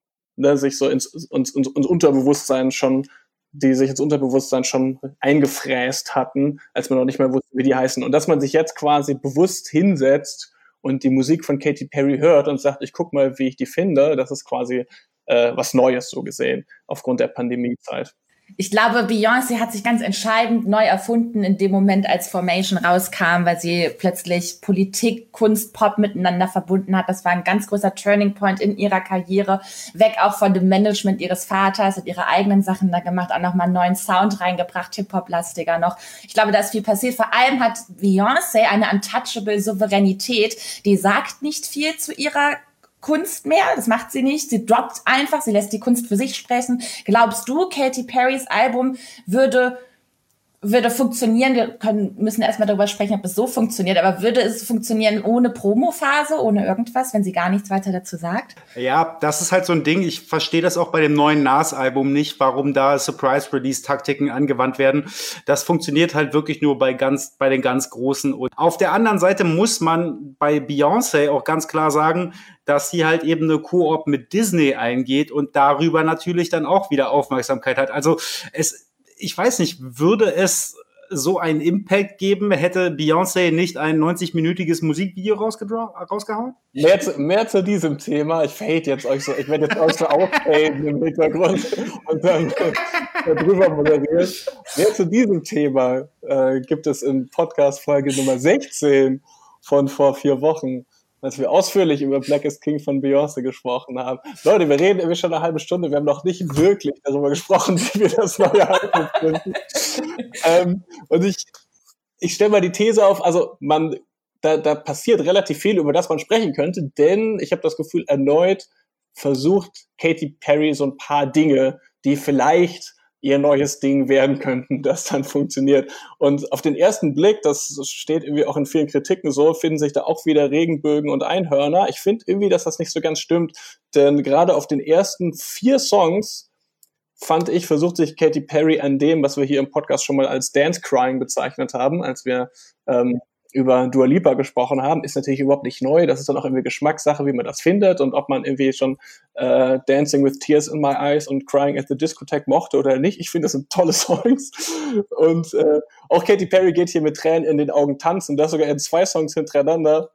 ne, sich so ins, ins, ins Unterbewusstsein schon die sich ins Unterbewusstsein schon eingefräst hatten, als man noch nicht mehr wusste, wie die heißen. Und dass man sich jetzt quasi bewusst hinsetzt und die Musik von Katy Perry hört und sagt, ich guck mal, wie ich die finde, das ist quasi äh, was Neues so gesehen, aufgrund der Pandemiezeit. Ich glaube, Beyoncé hat sich ganz entscheidend neu erfunden in dem Moment, als Formation rauskam, weil sie plötzlich Politik, Kunst, Pop miteinander verbunden hat. Das war ein ganz großer Turning Point in ihrer Karriere. Weg auch von dem Management ihres Vaters, hat ihre eigenen Sachen da gemacht, auch nochmal einen neuen Sound reingebracht, Hip-Hop-lastiger noch. Ich glaube, da ist viel passiert. Vor allem hat Beyoncé eine untouchable Souveränität. Die sagt nicht viel zu ihrer Kunst mehr, das macht sie nicht. Sie droppt einfach, sie lässt die Kunst für sich sprechen. Glaubst du, Katy Perrys Album würde würde funktionieren? Wir können, müssen erstmal darüber sprechen, ob es so funktioniert, aber würde es funktionieren ohne Promophase, ohne irgendwas, wenn sie gar nichts weiter dazu sagt? Ja, das ist halt so ein Ding. Ich verstehe das auch bei dem neuen Nas-Album nicht, warum da Surprise-Release-Taktiken angewandt werden. Das funktioniert halt wirklich nur bei ganz, bei den ganz Großen. Und auf der anderen Seite muss man bei Beyoncé auch ganz klar sagen, dass sie halt eben eine Koop mit Disney eingeht und darüber natürlich dann auch wieder Aufmerksamkeit hat. Also es ich weiß nicht, würde es so einen Impact geben, hätte Beyoncé nicht ein neunzig-minütiges Musikvideo rausgehauen? Mehr zu, mehr zu diesem Thema. Ich fade jetzt euch so, ich werde jetzt euch so auffaden im Hintergrund und dann äh, drüber moderieren. Mehr zu diesem Thema äh, gibt es in Podcast-Folge Nummer sechzehn von vor vier Wochen, als wir ausführlich über Black is King von Beyoncé gesprochen haben. Leute, wir reden irgendwie schon eine halbe Stunde, wir haben noch nicht wirklich darüber gesprochen, wie wir das neue Album finden. ähm, und ich, ich stelle mal die These auf, also man, da, da passiert relativ viel, über das man sprechen könnte, denn ich habe das Gefühl, erneut versucht Katy Perry so ein paar Dinge, die vielleicht ihr neues Ding werden könnten, das dann funktioniert. Und auf den ersten Blick, das steht irgendwie auch in vielen Kritiken so, finden sich da auch wieder Regenbögen und Einhörner. Ich finde irgendwie, dass das nicht so ganz stimmt, denn gerade auf den ersten vier Songs fand ich, versucht sich Katy Perry an dem, was wir hier im Podcast schon mal als Dance Crying bezeichnet haben, als wir ähm, über Dua Lipa gesprochen haben, ist natürlich überhaupt nicht neu. Das ist dann auch irgendwie Geschmackssache, wie man das findet und ob man irgendwie schon äh, Dancing with Tears in My Eyes und Crying at the Discotheque mochte oder nicht. Ich finde, das sind tolle Songs. Und äh, auch Katy Perry geht hier mit Tränen in den Augen tanzen. Das sogar in zwei Songs hintereinander.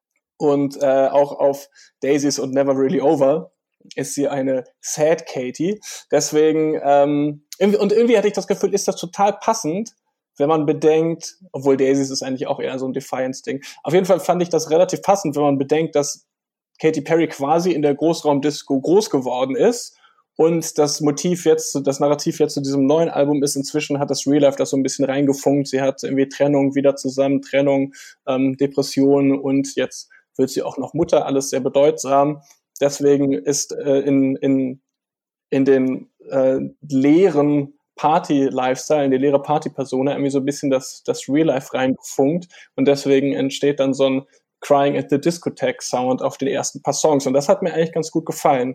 Und äh, auch auf Daisies und Never Really Over ist sie eine Sad Katy. Deswegen, ähm, irgendwie, und irgendwie hatte ich das Gefühl, ist das total passend, wenn man bedenkt, obwohl Daisies ist eigentlich auch eher so ein Defiance-Ding. Auf jeden Fall fand ich das relativ passend, wenn man bedenkt, dass Katy Perry quasi in der Großraumdisco groß geworden ist und das Motiv jetzt, das Narrativ jetzt zu diesem neuen Album ist, inzwischen hat das Real Life das so ein bisschen reingefunkt. Sie hat irgendwie Trennung, wieder zusammen, Trennung, ähm, Depression und jetzt wird sie auch noch Mutter, alles sehr bedeutsam. Deswegen ist äh, in, in, in den äh, leeren Party-Lifestyle, in die leere Party-Persona irgendwie so ein bisschen das, das Real-Life reingefunkt und deswegen entsteht dann so ein Crying at the Discotheque Sound auf den ersten paar Songs und das hat mir eigentlich ganz gut gefallen.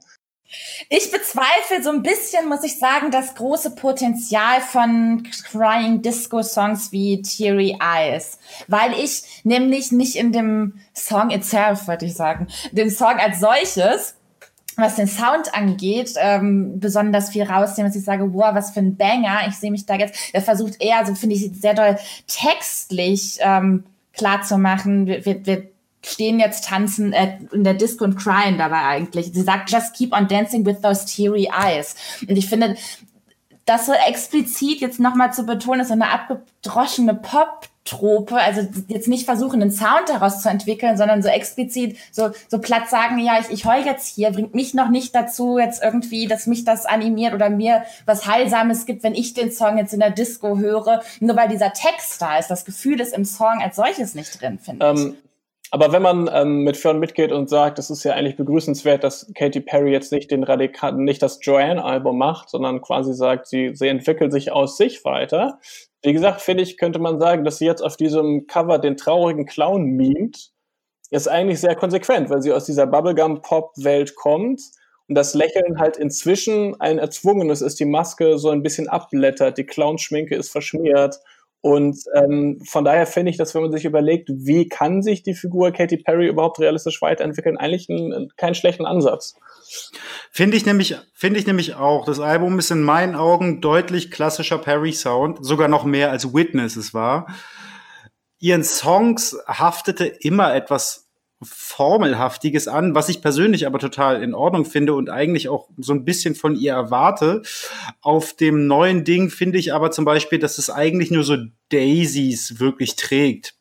Ich bezweifle so ein bisschen, muss ich sagen, das große Potenzial von Crying Disco Songs wie Teary Eyes, weil ich nämlich nicht in dem Song itself, wollte ich sagen, dem Song als solches, was den Sound angeht, ähm, besonders viel rausnehmen, dass ich sage, wow, was für ein Banger, ich sehe mich da jetzt, er versucht eher, so finde ich, sehr doll textlich ähm, klar zu machen, wir, wir, wir stehen jetzt tanzen äh, in der Disco und cryen dabei eigentlich. Sie sagt, just keep on dancing with those teary eyes. Und ich finde, das so explizit jetzt nochmal zu betonen, ist so eine abgedroschene Pop-Trope, also jetzt nicht versuchen, einen Sound daraus zu entwickeln, sondern so explizit, so, so platt sagen, ja, ich, ich heul jetzt hier, bringt mich noch nicht dazu, jetzt irgendwie, dass mich das animiert oder mir was Heilsames gibt, wenn ich den Song jetzt in der Disco höre, nur weil dieser Text da ist. Das Gefühl ist im Song als solches nicht drin, finde ich. Ähm. Aber wenn man ähm, mit Fern mitgeht und sagt, es ist ja eigentlich begrüßenswert, dass Katy Perry jetzt nicht den radikalen, nicht das Joanne-Album macht, sondern quasi sagt, sie, sie entwickelt sich aus sich weiter. Wie gesagt, finde ich, könnte man sagen, dass sie jetzt auf diesem Cover den traurigen Clown mimt, ist eigentlich sehr konsequent, weil sie aus dieser Bubblegum-Pop-Welt kommt und das Lächeln halt inzwischen ein erzwungenes ist, die Maske so ein bisschen abblättert, die Clownschminke ist verschmiert. Und ähm, von daher finde ich, dass wenn man sich überlegt, wie kann sich die Figur Katy Perry überhaupt realistisch weiterentwickeln, eigentlich ein, keinen schlechten Ansatz. Finde ich nämlich, finde ich nämlich auch. Das Album ist in meinen Augen deutlich klassischer Perry-Sound, sogar noch mehr als Witness es war. Ihren Songs haftete immer etwas Formelhaftiges an, was ich persönlich aber total in Ordnung finde und eigentlich auch so ein bisschen von ihr erwarte. Auf dem neuen Ding finde ich aber zum Beispiel, dass es eigentlich nur so Daisies wirklich trägt.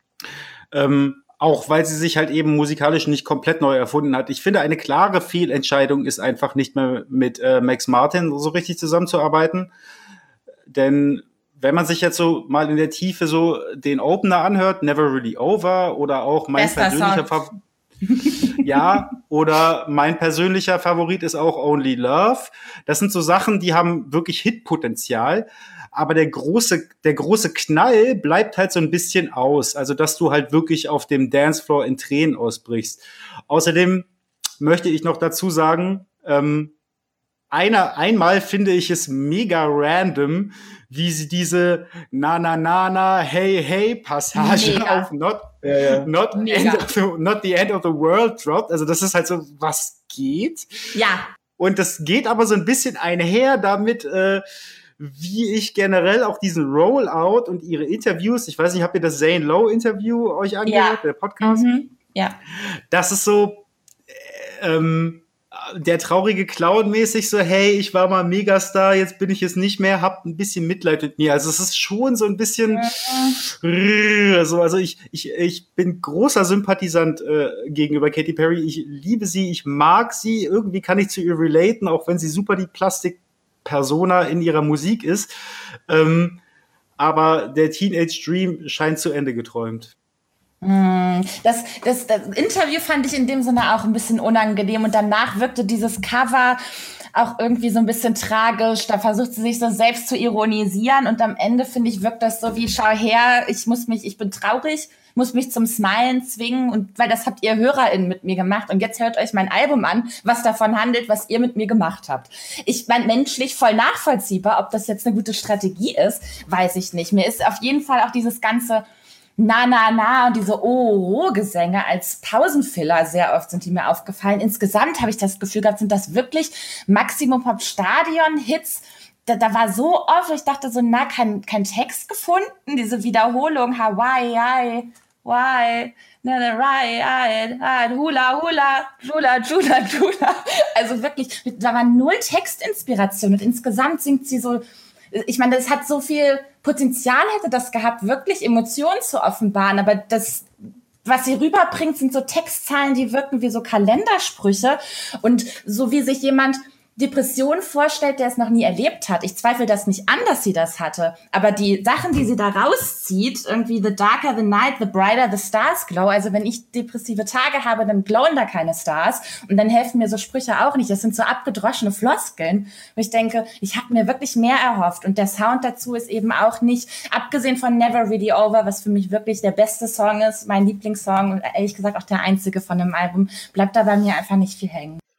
Ähm, auch weil sie sich halt eben musikalisch nicht komplett neu erfunden hat. Ich finde, eine klare Fehlentscheidung ist einfach nicht mehr mit äh, Max Martin so richtig zusammenzuarbeiten. Denn wenn man sich jetzt so mal in der Tiefe so den Opener anhört, Never Really Over oder auch mein Bester persönlicher Favorit, ja, oder mein persönlicher Favorit ist auch Only Love. Das sind so Sachen, die haben wirklich Hitpotenzial, aber der große, der große Knall bleibt halt so ein bisschen aus, also dass du halt wirklich auf dem Dancefloor in Tränen ausbrichst. Außerdem möchte ich noch dazu sagen, ähm, Einer, einmal finde ich es mega random, wie sie diese na na na na hey hey Passage Mega. auf Not Ja, ja. not Mega. end of the, not the end of the world droppt. Also das ist halt so, was geht? Ja, Und das geht aber so ein bisschen einher damit, äh, wie ich generell auch diesen Rollout und ihre Interviews, ich weiß nicht, habt ihr das Zane Lowe Interview euch angehört, Ja. der Podcast? mhm. ja. Das ist so, äh, ähm, der traurige Clown mäßig so, hey, ich war mal Megastar, jetzt bin ich es nicht mehr, habt ein bisschen Mitleid mit mir. Also es ist schon so ein bisschen, also, also ich, ich, ich bin großer Sympathisant äh, gegenüber Katy Perry. Ich liebe sie, ich mag sie, irgendwie kann ich zu ihr relaten, auch wenn sie super die Plastik-Persona in ihrer Musik ist. Ähm, aber der Teenage Dream scheint zu Ende geträumt. Das, das, das Interview fand ich in dem Sinne auch ein bisschen unangenehm und danach wirkte dieses Cover auch irgendwie so ein bisschen tragisch. Da versucht sie sich so selbst zu ironisieren und am Ende, finde ich, wirkt das so wie, schau her, ich muss mich, ich bin traurig, muss mich zum Smilen zwingen und weil das habt ihr HörerInnen mit mir gemacht und jetzt hört euch mein Album an, was davon handelt, was ihr mit mir gemacht habt. Ich meine, menschlich voll nachvollziehbar, ob das jetzt eine gute Strategie ist, weiß ich nicht. Mir ist auf jeden Fall auch dieses ganze Na, na, na und diese Oh-Oh-Gesänge als Pausenfiller sehr oft sind die mir aufgefallen. Insgesamt habe ich das Gefühl gehabt, sind das wirklich Maximum-Pop-Stadion-Hits. Da, da war so oft, ich dachte so, na, kein, kein Text gefunden, diese Wiederholung, Hawaii, I, why, na, na, right, I, I, hula, hula, jula, jula, jula. Also wirklich, da war null Textinspiration und insgesamt singt sie so, ich meine, das hat so viel Potenzial, hätte das gehabt, wirklich Emotionen zu offenbaren. Aber das, was sie rüberbringt, sind so Textzeilen, die wirken wie so Kalendersprüche. Und so wie sich jemand Depressionen vorstellt, der es noch nie erlebt hat. Ich zweifle das nicht an, dass sie das hatte. Aber die Sachen, die sie da rauszieht, irgendwie the darker the night, the brighter the stars glow. Also wenn ich depressive Tage habe, dann glowen da keine Stars. Und dann helfen mir so Sprüche auch nicht. Das sind so abgedroschene Floskeln, wo ich denke, ich habe mir wirklich mehr erhofft. Und der Sound dazu ist eben auch nicht, abgesehen von Never Really Over, was für mich wirklich der beste Song ist, mein Lieblingssong und ehrlich gesagt auch der einzige von dem Album, bleibt da bei mir einfach nicht viel hängen.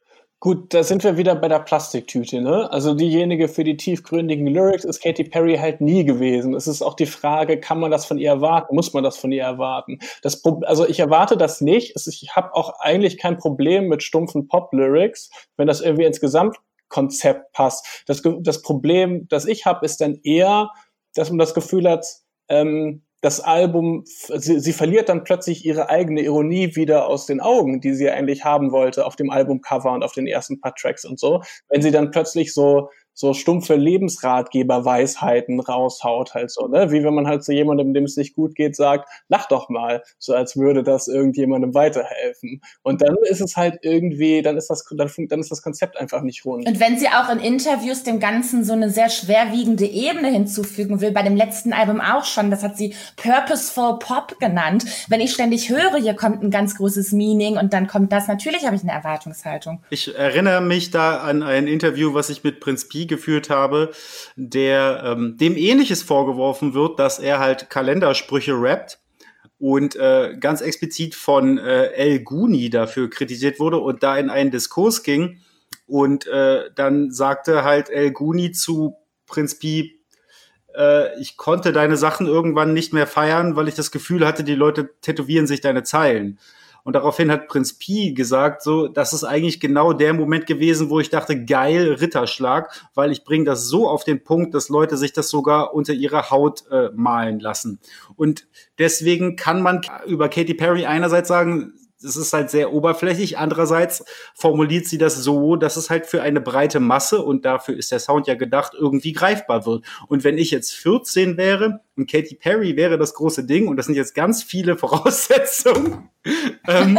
Gut, da sind wir wieder bei der Plastiktüte, ne? Also diejenige für die tiefgründigen Lyrics ist Katy Perry halt nie gewesen. Es ist auch die Frage, kann man das von ihr erwarten? Muss man das von ihr erwarten? Das Pro- also ich erwarte das nicht. Es- Ich habe auch eigentlich kein Problem mit stumpfen Pop-Lyrics, wenn das irgendwie ins Gesamtkonzept passt. Das, Ge- das Problem, das ich habe, ist dann eher, dass man das Gefühl hat, ähm, das Album, sie, sie verliert dann plötzlich ihre eigene Ironie wieder aus den Augen, die sie eigentlich haben wollte auf dem Albumcover und auf den ersten paar Tracks und so. Wenn sie dann plötzlich so so stumpfe Lebensratgeber-Weisheiten raushaut halt so, ne? Wie wenn man halt zu jemandem, dem es nicht gut geht, sagt, lach doch mal, so als würde das irgendjemandem weiterhelfen. Und dann ist es halt irgendwie, dann ist das, dann, fun- dann ist das Konzept einfach nicht rund. Und wenn sie auch in Interviews dem Ganzen so eine sehr schwerwiegende Ebene hinzufügen will, bei dem letzten Album auch schon, das hat sie Purposeful Pop genannt. Wenn ich ständig höre, hier kommt ein ganz großes Meaning und dann kommt das, natürlich habe ich eine Erwartungshaltung. Ich erinnere mich da an ein Interview, was ich mit Prinz Pi geführt habe, der ähm, dem Ähnliches vorgeworfen wird, dass er halt Kalendersprüche rappt und äh, ganz explizit von äh, El Guni dafür kritisiert wurde und da in einen Diskurs ging und äh, dann sagte halt El Guni zu Prinz Pi, äh, ich konnte deine Sachen irgendwann nicht mehr feiern, weil ich das Gefühl hatte, die Leute tätowieren sich deine Zeilen. Und daraufhin hat Prinz Pi gesagt, so, das ist eigentlich genau der Moment gewesen, wo ich dachte, geil, Ritterschlag, weil ich bringe das so auf den Punkt, dass Leute sich das sogar unter ihre Haut äh, malen lassen. Und deswegen kann man über Katy Perry einerseits sagen, es ist halt sehr oberflächlich, andererseits formuliert sie das so, dass es halt für eine breite Masse, und dafür ist der Sound ja gedacht, irgendwie greifbar wird. Und wenn ich jetzt vierzehn wäre und Katy Perry wäre das große Ding, und das sind jetzt ganz viele Voraussetzungen, ähm,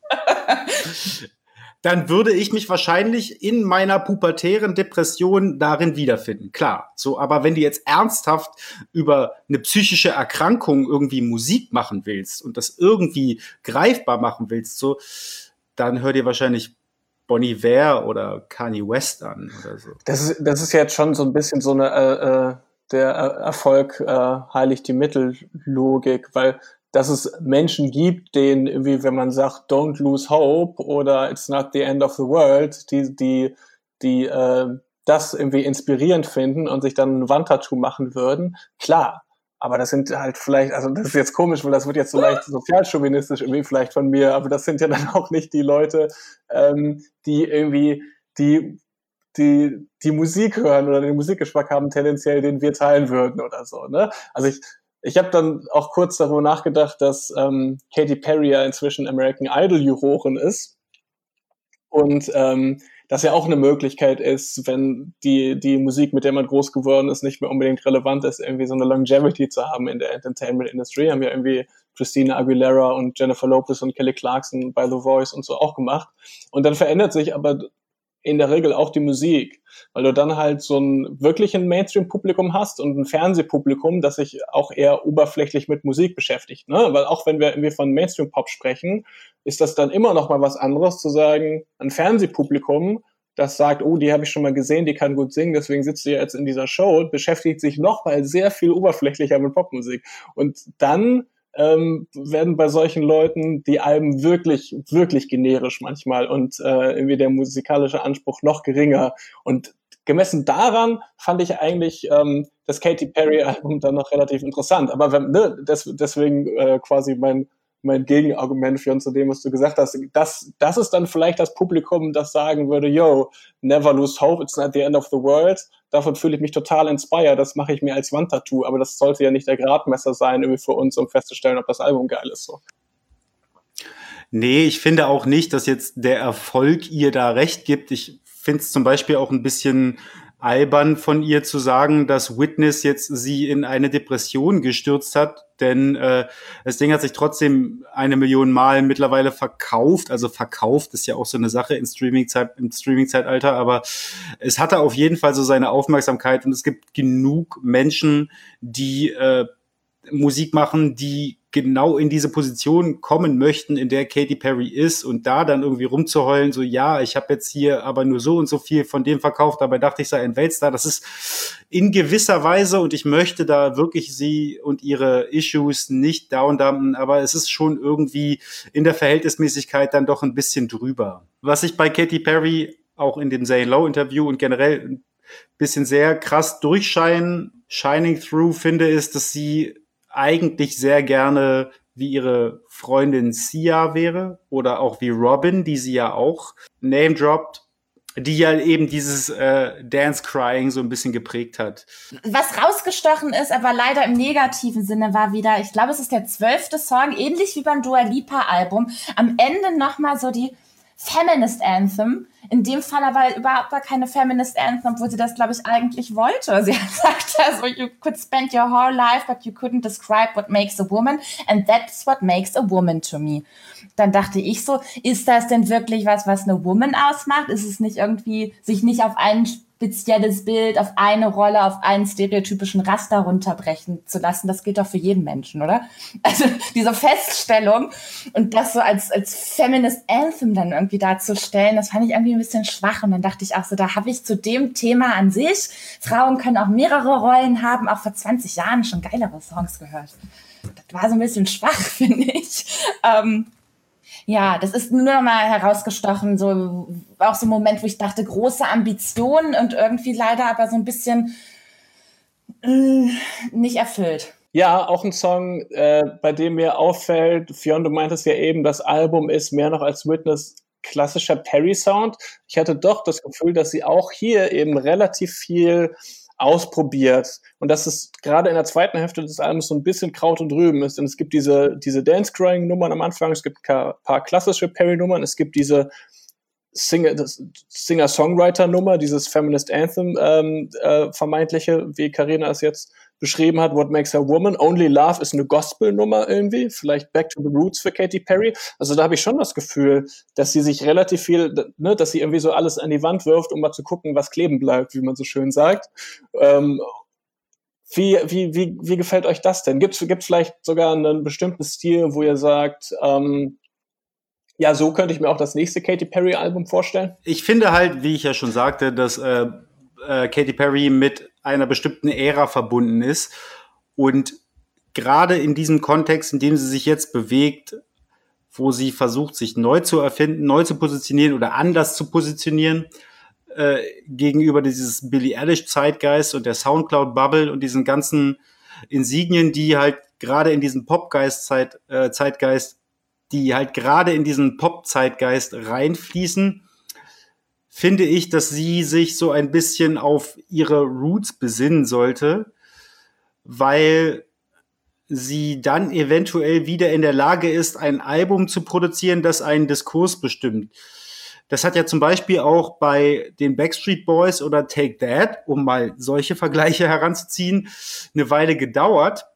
dann würde ich mich wahrscheinlich in meiner pubertären Depression darin wiederfinden. Klar, so, aber wenn du jetzt ernsthaft über eine psychische Erkrankung irgendwie Musik machen willst und das irgendwie greifbar machen willst, so, dann hör dir wahrscheinlich Bon Iver oder Kanye West an oder so. Das ist, das ist jetzt schon so ein bisschen so eine äh, äh, der äh, Erfolg äh, heiligt die Mittel-Logik, weil dass es Menschen gibt, denen irgendwie, wenn man sagt, don't lose hope oder it's not the end of the world, die, die, die äh, das irgendwie inspirierend finden und sich dann ein Wandtattoo machen würden, klar. Aber das sind halt vielleicht, also das ist jetzt komisch, weil das wird jetzt so leicht sozialchauvinistisch irgendwie vielleicht von mir, aber das sind ja dann auch nicht die Leute, ähm, die irgendwie die die die Musik hören oder den Musikgeschmack haben tendenziell, den wir teilen würden oder so, ne? Also ich Ich habe dann auch kurz darüber nachgedacht, dass ähm, Katy Perry ja inzwischen American Idol-Jurorin ist und ähm, das ja auch eine Möglichkeit ist, wenn die die Musik, mit der man groß geworden ist, nicht mehr unbedingt relevant ist, irgendwie so eine Longevity zu haben in der Entertainment Industry. Haben ja irgendwie Christina Aguilera und Jennifer Lopez und Kelly Clarkson bei The Voice und so auch gemacht. Und dann verändert sich aber in der Regel auch die Musik, weil du dann halt so ein wirklich ein Mainstream-Publikum hast und ein Fernsehpublikum, das sich auch eher oberflächlich mit Musik beschäftigt, ne? Weil auch wenn wir irgendwie von Mainstream-Pop sprechen, ist das dann immer noch mal was anderes zu sagen, ein Fernsehpublikum, das sagt, oh, die habe ich schon mal gesehen, die kann gut singen, deswegen sitzt du ja jetzt in dieser Show, beschäftigt sich noch mal sehr viel oberflächlicher mit Popmusik. Und dann ähm, werden bei solchen Leuten die Alben wirklich, wirklich generisch manchmal und äh, irgendwie der musikalische Anspruch noch geringer. Und gemessen daran fand ich eigentlich ähm, das Katy Perry-Album dann noch relativ interessant. Aber wenn, ne, des, deswegen äh, quasi mein mein Gegenargument für uns zu dem, was du gesagt hast, das, das ist dann vielleicht das Publikum, das sagen würde, yo, never lose hope, it's not the end of the world. Davon fühle ich mich total inspired, das mache ich mir als Wandtattoo, aber das sollte ja nicht der Gradmesser sein irgendwie für uns, um festzustellen, ob das Album geil ist. So. Nee, ich finde auch nicht, dass jetzt der Erfolg ihr da recht gibt. Ich finde es zum Beispiel auch ein bisschen albern von ihr zu sagen, dass Witness jetzt sie in eine Depression gestürzt hat, denn äh, das Ding hat sich trotzdem eine Million Mal mittlerweile verkauft, also verkauft ist ja auch so eine Sache in Streaming-Zeit, im Streaming-Zeitalter, aber es hatte auf jeden Fall so seine Aufmerksamkeit und es gibt genug Menschen, die äh, Musik machen, die genau in diese Position kommen möchten, in der Katy Perry ist und da dann irgendwie rumzuheulen, so ja, ich habe jetzt hier aber nur so und so viel von dem verkauft, dabei dachte ich sei ein Weltstar. Das ist in gewisser Weise und ich möchte da wirklich sie und ihre Issues nicht downdumpen, aber es ist schon irgendwie in der Verhältnismäßigkeit dann doch ein bisschen drüber. Was ich bei Katy Perry auch in dem Zane Lowe-Interview und generell ein bisschen sehr krass durchscheinen, shining through finde, ist, dass sie eigentlich sehr gerne wie ihre Freundin Sia wäre oder auch wie Robin, die sie ja auch name-droppt, die ja eben dieses äh, Dance-Crying so ein bisschen geprägt hat. Was rausgestochen ist, aber leider im negativen Sinne, war wieder, ich glaube, es ist der zwölfte Song, ähnlich wie beim Dua Lipa-Album, am Ende nochmal so die Feminist Anthem. In dem Fall aber überhaupt gar keine Feminist Anthem, obwohl sie das, glaube ich, eigentlich wollte. Sie hat gesagt, also, you could spend your whole life, but you couldn't describe what makes a woman, and that's what makes a woman to me. Dann dachte ich so, ist das denn wirklich was, was eine Woman ausmacht? Ist es nicht irgendwie, sich nicht auf ein spezielles Bild, auf eine Rolle, auf einen stereotypischen Raster runterbrechen zu lassen? Das gilt doch für jeden Menschen, oder? Also diese Feststellung und das so als als Feminist Anthem dann irgendwie darzustellen, das fand ich irgendwie ein bisschen schwach. Und dann dachte ich auch so, da habe ich zu dem Thema an sich, Frauen können auch mehrere Rollen haben, auch vor zwanzig Jahren schon geilere Songs gehört. Das war so ein bisschen schwach, finde ich. Ähm, Ja, das ist nur noch mal herausgestochen, so auch so ein Moment, wo ich dachte, große Ambitionen und irgendwie leider aber so ein bisschen äh, nicht erfüllt. Ja, auch ein Song, äh, bei dem mir auffällt, Fionn, du meintest ja eben, das Album ist mehr noch als Witness klassischer Perry-Sound. Ich hatte doch das Gefühl, dass sie auch hier eben relativ viel ausprobiert und dass es gerade in der zweiten Hälfte des Albums so ein bisschen Kraut und Rüben ist. Und es gibt diese diese Dance-Crying-Nummern am Anfang, es gibt ein paar klassische Perry-Nummern, es gibt diese Singer, Singer-Songwriter-Nummer, dieses Feminist Anthem ähm, äh, vermeintliche, wie Carina es jetzt beschrieben hat, What Makes a Woman. Only Love ist eine Gospel-Nummer irgendwie, vielleicht Back to the Roots für Katy Perry. Also da habe ich schon das Gefühl, dass sie sich relativ viel, ne, dass sie irgendwie so alles an die Wand wirft, um mal zu gucken, was kleben bleibt, wie man so schön sagt. Ähm, wie, wie, wie, wie gefällt euch das denn? Gibt's, gibt's vielleicht sogar einen bestimmten Stil, wo ihr sagt, ähm, ja, so könnte ich mir auch das nächste Katy Perry Album vorstellen? Ich finde halt, wie ich ja schon sagte, dass äh, äh, Katy Perry mit einer bestimmten Ära verbunden ist und gerade in diesem Kontext, in dem sie sich jetzt bewegt, wo sie versucht, sich neu zu erfinden, neu zu positionieren oder anders zu positionieren, äh, gegenüber dieses Billie Eilish Zeitgeist und der Soundcloud Bubble und diesen ganzen Insignien, die halt gerade in diesen Popgeist Zeit, äh, Zeitgeist, die halt gerade in diesen Pop-Zeitgeist reinfließen, finde ich, dass sie sich so ein bisschen auf ihre Roots besinnen sollte, weil sie dann eventuell wieder in der Lage ist, ein Album zu produzieren, das einen Diskurs bestimmt. Das hat ja zum Beispiel auch bei den Backstreet Boys oder Take That, um mal solche Vergleiche heranzuziehen, eine Weile gedauert.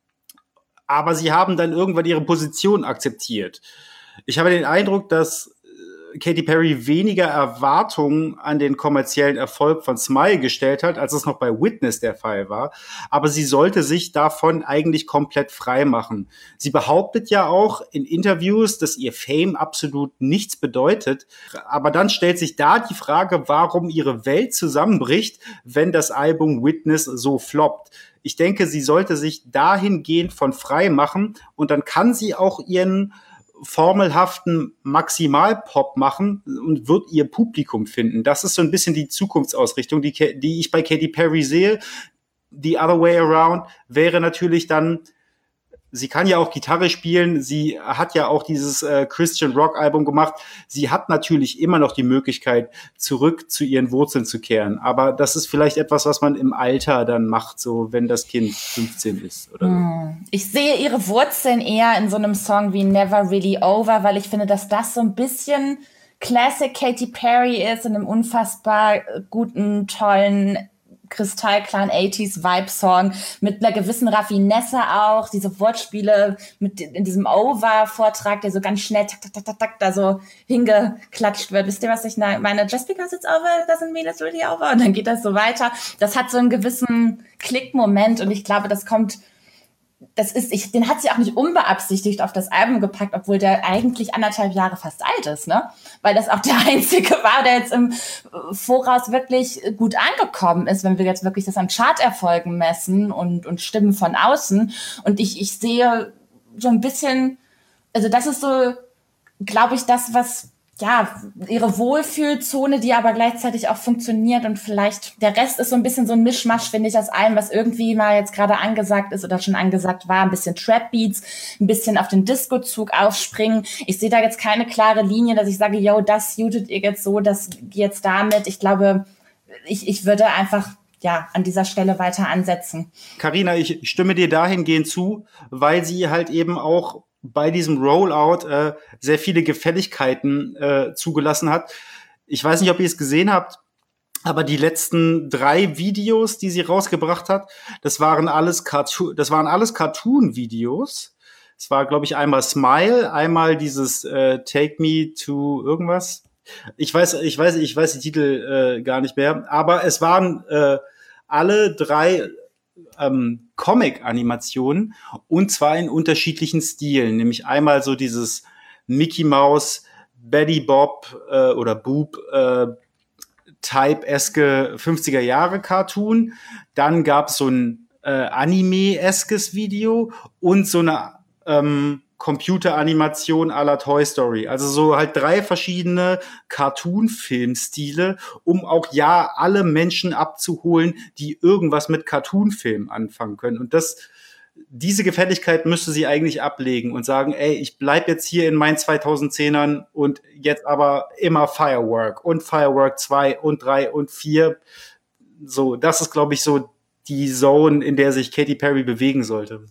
Aber sie haben dann irgendwann ihre Position akzeptiert. Ich habe den Eindruck, dass Katy Perry weniger Erwartungen an den kommerziellen Erfolg von Smile gestellt hat, als es noch bei Witness der Fall war. Aber sie sollte sich davon eigentlich komplett frei machen. Sie behauptet ja auch in Interviews, dass ihr Fame absolut nichts bedeutet. Aber dann stellt sich da die Frage, warum ihre Welt zusammenbricht, wenn das Album Witness so floppt. Ich denke, sie sollte sich dahingehend von frei machen und dann kann sie auch ihren formelhaften Maximalpop machen und wird ihr Publikum finden. Das ist so ein bisschen die Zukunftsausrichtung, die, die ich bei Katy Perry sehe. The other way around wäre natürlich dann, sie kann ja auch Gitarre spielen, sie hat ja auch dieses äh, Christian Rock Album gemacht. Sie hat natürlich immer noch die Möglichkeit, zurück zu ihren Wurzeln zu kehren. Aber das ist vielleicht etwas, was man im Alter dann macht, so wenn das Kind fünfzehn ist oder so. Ich sehe ihre Wurzeln eher in so einem Song wie Never Really Over, weil ich finde, dass das so ein bisschen Classic Katy Perry ist, in einem unfassbar guten, tollen Kristallklaren achtziger Vibe-Song mit einer gewissen Raffinesse auch, diese Wortspiele mit in diesem Over-Vortrag, der so ganz schnell tak, tak, tak, tak, tak, da so hingeklatscht wird. Wisst ihr, was ich meine? Just because it's over doesn't mean it's really over. Und dann geht das so weiter. Das hat so einen gewissen Klickmoment und ich glaube, das kommt Das ist, ich, den hat sie auch nicht unbeabsichtigt auf das Album gepackt, obwohl der eigentlich anderthalb Jahre fast alt ist, ne? Weil das auch der einzige war, der jetzt im Voraus wirklich gut angekommen ist, wenn wir jetzt wirklich das an Charterfolgen messen und, und Stimmen von außen. Und ich, ich sehe so ein bisschen, also das ist so, glaube ich, das, was ja, ihre Wohlfühlzone, die aber gleichzeitig auch funktioniert und vielleicht der Rest ist so ein bisschen so ein Mischmasch, finde ich, aus allem, was irgendwie mal jetzt gerade angesagt ist oder schon angesagt war, ein bisschen Trap-Beats, ein bisschen auf den Disco-Zug aufspringen. Ich sehe da jetzt keine klare Linie, dass ich sage, yo, das suitet ihr jetzt so, das jetzt damit. Ich glaube, ich, ich würde einfach ja, an dieser Stelle weiter ansetzen. Carina, ich stimme dir dahingehend zu, weil sie halt eben auch bei diesem Rollout äh, sehr viele Gefälligkeiten äh, zugelassen hat. Ich weiß nicht, ob ihr es gesehen habt, aber die letzten drei Videos, die sie rausgebracht hat, das waren alles Cartoon, das waren alles Cartoon-Videos. Es war, glaube ich, einmal Smile, einmal dieses äh, Take Me to irgendwas. Ich weiß, ich weiß, ich weiß die Titel äh, gar nicht mehr, aber es waren äh, alle drei ähm, Comic-Animationen und zwar in unterschiedlichen Stilen, nämlich einmal so dieses Mickey Mouse, Betty Bob äh, oder Boop äh, Type-eske fünfziger-Jahre-Cartoon, dann gab es so ein äh, Anime-eskes Video und so eine ähm, Computeranimation à la Toy Story. Also so halt drei verschiedene Cartoon-Film-Stile, um auch ja alle Menschen abzuholen, die irgendwas mit Cartoon-Film anfangen können. Und das, diese Gefälligkeit müsste sie eigentlich ablegen und sagen, ey, ich bleib jetzt hier in meinen zweitausendzehnern und jetzt aber immer Firework und Firework zwei und drei und vier. So, das ist, glaube ich, so die Zone, in der sich Katy Perry bewegen sollte.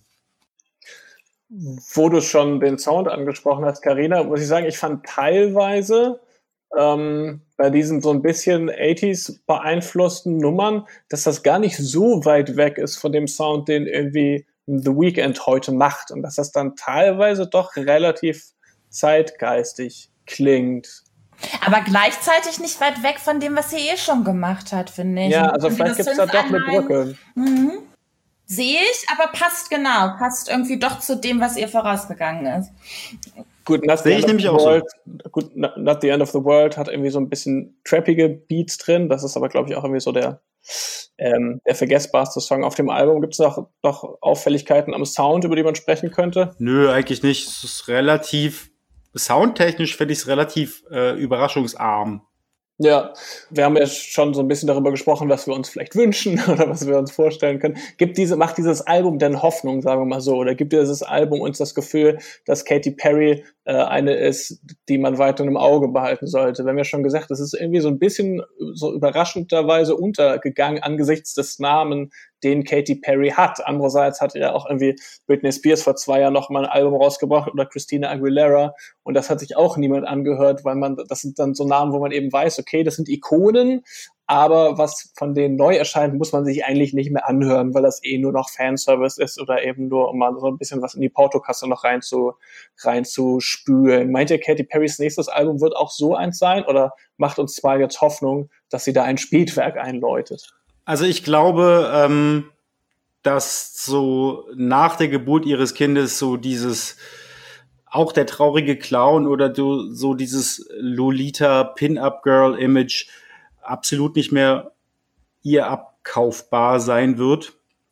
Wo du schon den Sound angesprochen hast, Carina, muss ich sagen, ich fand teilweise ähm, bei diesen so ein bisschen achtziger beeinflussten Nummern, dass das gar nicht so weit weg ist von dem Sound, den irgendwie The Weeknd heute macht und dass das dann teilweise doch relativ zeitgeistig klingt. Aber gleichzeitig nicht weit weg von dem, was sie eh schon gemacht hat, finde ich. Ja, also vielleicht gibt es da doch eine Brücke. Mhm. Sehe ich, aber passt genau, passt irgendwie doch zu dem, was ihr vorausgegangen ist. Gut, Not the, End of the World, gut, Not the End of the World hat irgendwie so ein bisschen trappige Beats drin. Das ist aber, glaube ich, auch irgendwie so der, ähm, der vergessbarste Song auf dem Album. Gibt es noch, noch Auffälligkeiten am Sound, über die man sprechen könnte? Nö, eigentlich nicht. Es ist relativ, soundtechnisch finde ich es relativ äh, überraschungsarm. Ja, wir haben ja schon so ein bisschen darüber gesprochen, was wir uns vielleicht wünschen oder was wir uns vorstellen können. Gibt diese, macht dieses Album denn Hoffnung, sagen wir mal so, oder gibt dieses Album uns das Gefühl, dass Katy Perry äh, eine ist, die man weiter im Auge behalten sollte? Wir haben ja schon gesagt, es ist irgendwie so ein bisschen so überraschenderweise untergegangen angesichts des Namen, den Katy Perry hat. Andererseits hat ja auch irgendwie Britney Spears vor zwei Jahren noch mal ein Album rausgebracht oder Christina Aguilera und das hat sich auch niemand angehört, weil man, das sind dann so Namen, wo man eben weiß, okay, das sind Ikonen, aber was von denen neu erscheint, muss man sich eigentlich nicht mehr anhören, weil das eh nur noch Fanservice ist oder eben nur, um mal so ein bisschen was in die Portokasse noch rein zu, rein zu spülen. Meint ihr, Katy Perrys nächstes Album wird auch so eins sein oder macht uns zwar jetzt Hoffnung, dass sie da ein Spätwerk einläutet? Also ich glaube, ähm, dass so nach der Geburt ihres Kindes so dieses, auch der traurige Clown oder so, so dieses Lolita-Pin-Up-Girl-Image absolut nicht mehr ihr abkaufbar sein wird.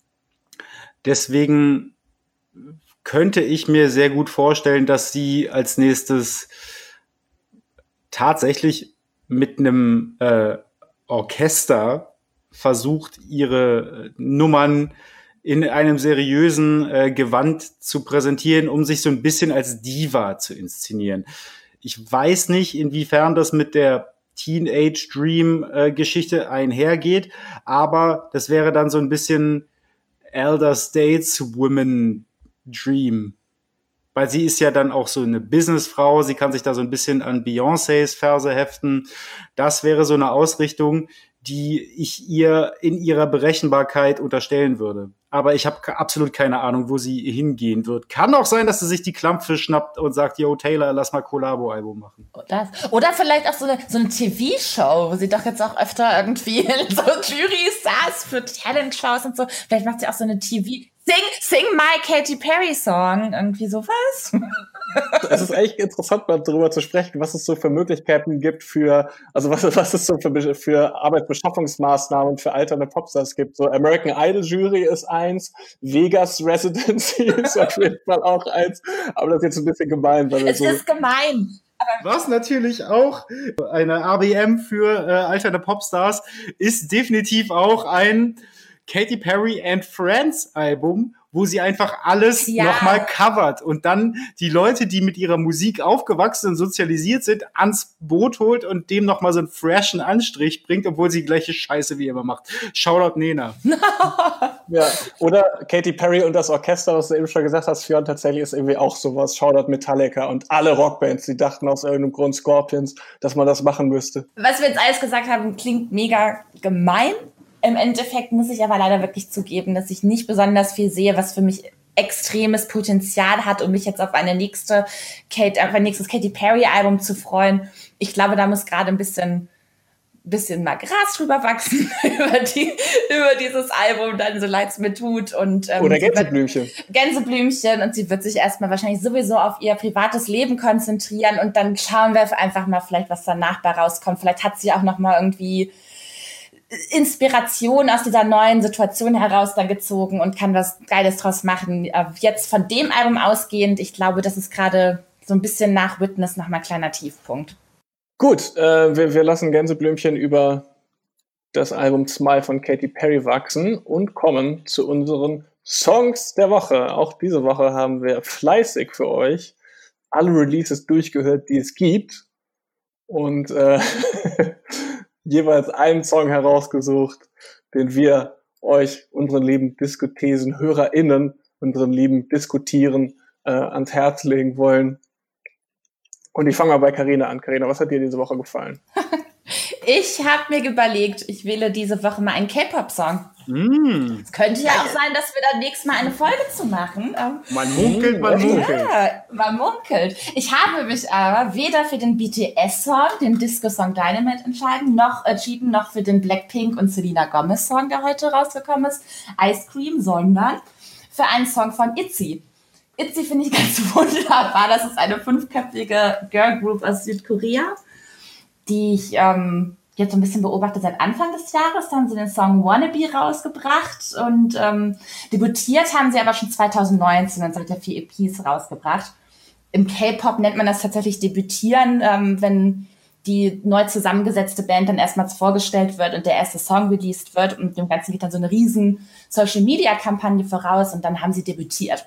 Deswegen könnte ich mir sehr gut vorstellen, dass sie als nächstes tatsächlich mit einem äh, Orchester versucht, ihre Nummern in einem seriösen äh, Gewand zu präsentieren, um sich so ein bisschen als Diva zu inszenieren. Ich weiß nicht, inwiefern das mit der Teenage Dream äh, Geschichte einhergeht, aber das wäre dann so ein bisschen Elder Stateswoman Dream. Weil sie ist ja dann auch so eine Businessfrau, sie kann sich da so ein bisschen an Beyoncés Verse heften. Das wäre so eine Ausrichtung, die ich ihr in ihrer Berechenbarkeit unterstellen würde. Aber ich habe absolut keine Ahnung, wo sie hingehen wird. Kann auch sein, dass sie sich die Klampfe schnappt und sagt, yo, Taylor, lass mal Collabo-Album machen. Oder, oder vielleicht auch so eine, so eine T V-Show, wo sie doch jetzt auch öfter irgendwie in so Jury saß für Talent-Shows und so. Vielleicht macht sie auch so eine T V- Sing, sing my Katy Perry Song. Irgendwie sowas. Es ist echt interessant, mal darüber zu sprechen, was es so für Möglichkeiten gibt für, also was, was es so für, für Arbeitsbeschaffungsmaßnahmen für alternde Popstars gibt. So American Idol Jury ist eins, Vegas Residency ist auf jeden Fall auch eins, aber das ist jetzt ein bisschen gemein. Weil es so ist gemein. Was natürlich auch eine A B M für äh, alternde Popstars ist definitiv auch ein Katy Perry and Friends Album, wo sie einfach alles Ja. nochmal covert und dann die Leute, die mit ihrer Musik aufgewachsen und sozialisiert sind, ans Boot holt und dem nochmal so einen freshen Anstrich bringt, obwohl sie die gleiche Scheiße wie immer macht. Shoutout Nena. Ja, oder Katy Perry und das Orchester, was du eben schon gesagt hast, Fionn, tatsächlich ist irgendwie auch sowas. Shoutout Metallica und alle Rockbands, die dachten aus irgendeinem Grund Scorpions, dass man das machen müsste. Was wir jetzt alles gesagt haben, klingt mega gemein. Im Endeffekt muss ich aber leider wirklich zugeben, dass ich nicht besonders viel sehe, was für mich extremes Potenzial hat, um mich jetzt auf eine nächste Kate, auf ein nächstes Katy Perry Album zu freuen. Ich glaube, da muss gerade ein bisschen, bisschen mal Gras drüber wachsen über die, über dieses Album, dann so leid's mir tut und ähm, Oder Gänseblümchen. Gänseblümchen und sie wird sich erstmal wahrscheinlich sowieso auf ihr privates Leben konzentrieren und dann schauen wir einfach mal vielleicht, was danach bei rauskommt. Vielleicht hat sie auch noch mal irgendwie Inspiration aus dieser neuen Situation heraus dann gezogen und kann was Geiles draus machen. Jetzt von dem Album ausgehend, ich glaube, das ist gerade so ein bisschen nach Witness nochmal ein kleiner Tiefpunkt. Gut, äh, wir, wir lassen Gänseblümchen über das Album Smile von Katy Perry wachsen und kommen zu unseren Songs der Woche. Auch diese Woche haben wir fleißig für euch alle Releases durchgehört, die es gibt und äh, jeweils einen Song herausgesucht, den wir euch, unseren lieben Diskutesen, HörerInnen, unseren lieben Diskutieren äh, ans Herz legen wollen. Und ich fange mal bei Carina an. Carina, was hat dir diese Woche gefallen? Ich habe mir überlegt, ich wähle diese Woche mal einen K-Pop-Song. Mm. Es könnte ja auch sein, dass wir dann nächstes Mal eine Folge zu machen. Man munkelt, man munkelt. Ja, man munkelt. Ich habe mich aber weder für den B T S-Song, den Disco-Song Dynamite entscheiden, noch entschieden, noch für den Blackpink und Selena Gomez-Song, der heute rausgekommen ist, Ice Cream, sondern für einen Song von ITZY. ITZY finde ich ganz wunderbar. Das ist eine fünfköpfige Girl-Group aus Südkorea, die ich ähm, jetzt so ein bisschen beobachte seit Anfang des Jahres. Da haben sie den Song Wannabe rausgebracht und ähm, debütiert haben sie aber schon zwanzig neunzehn und hat ja vier E Ps rausgebracht. Im K-Pop nennt man das tatsächlich debütieren, ähm, wenn die neu zusammengesetzte Band dann erstmals vorgestellt wird und der erste Song released wird und dem Ganzen geht dann so eine riesen Social-Media-Kampagne voraus und dann haben sie debütiert.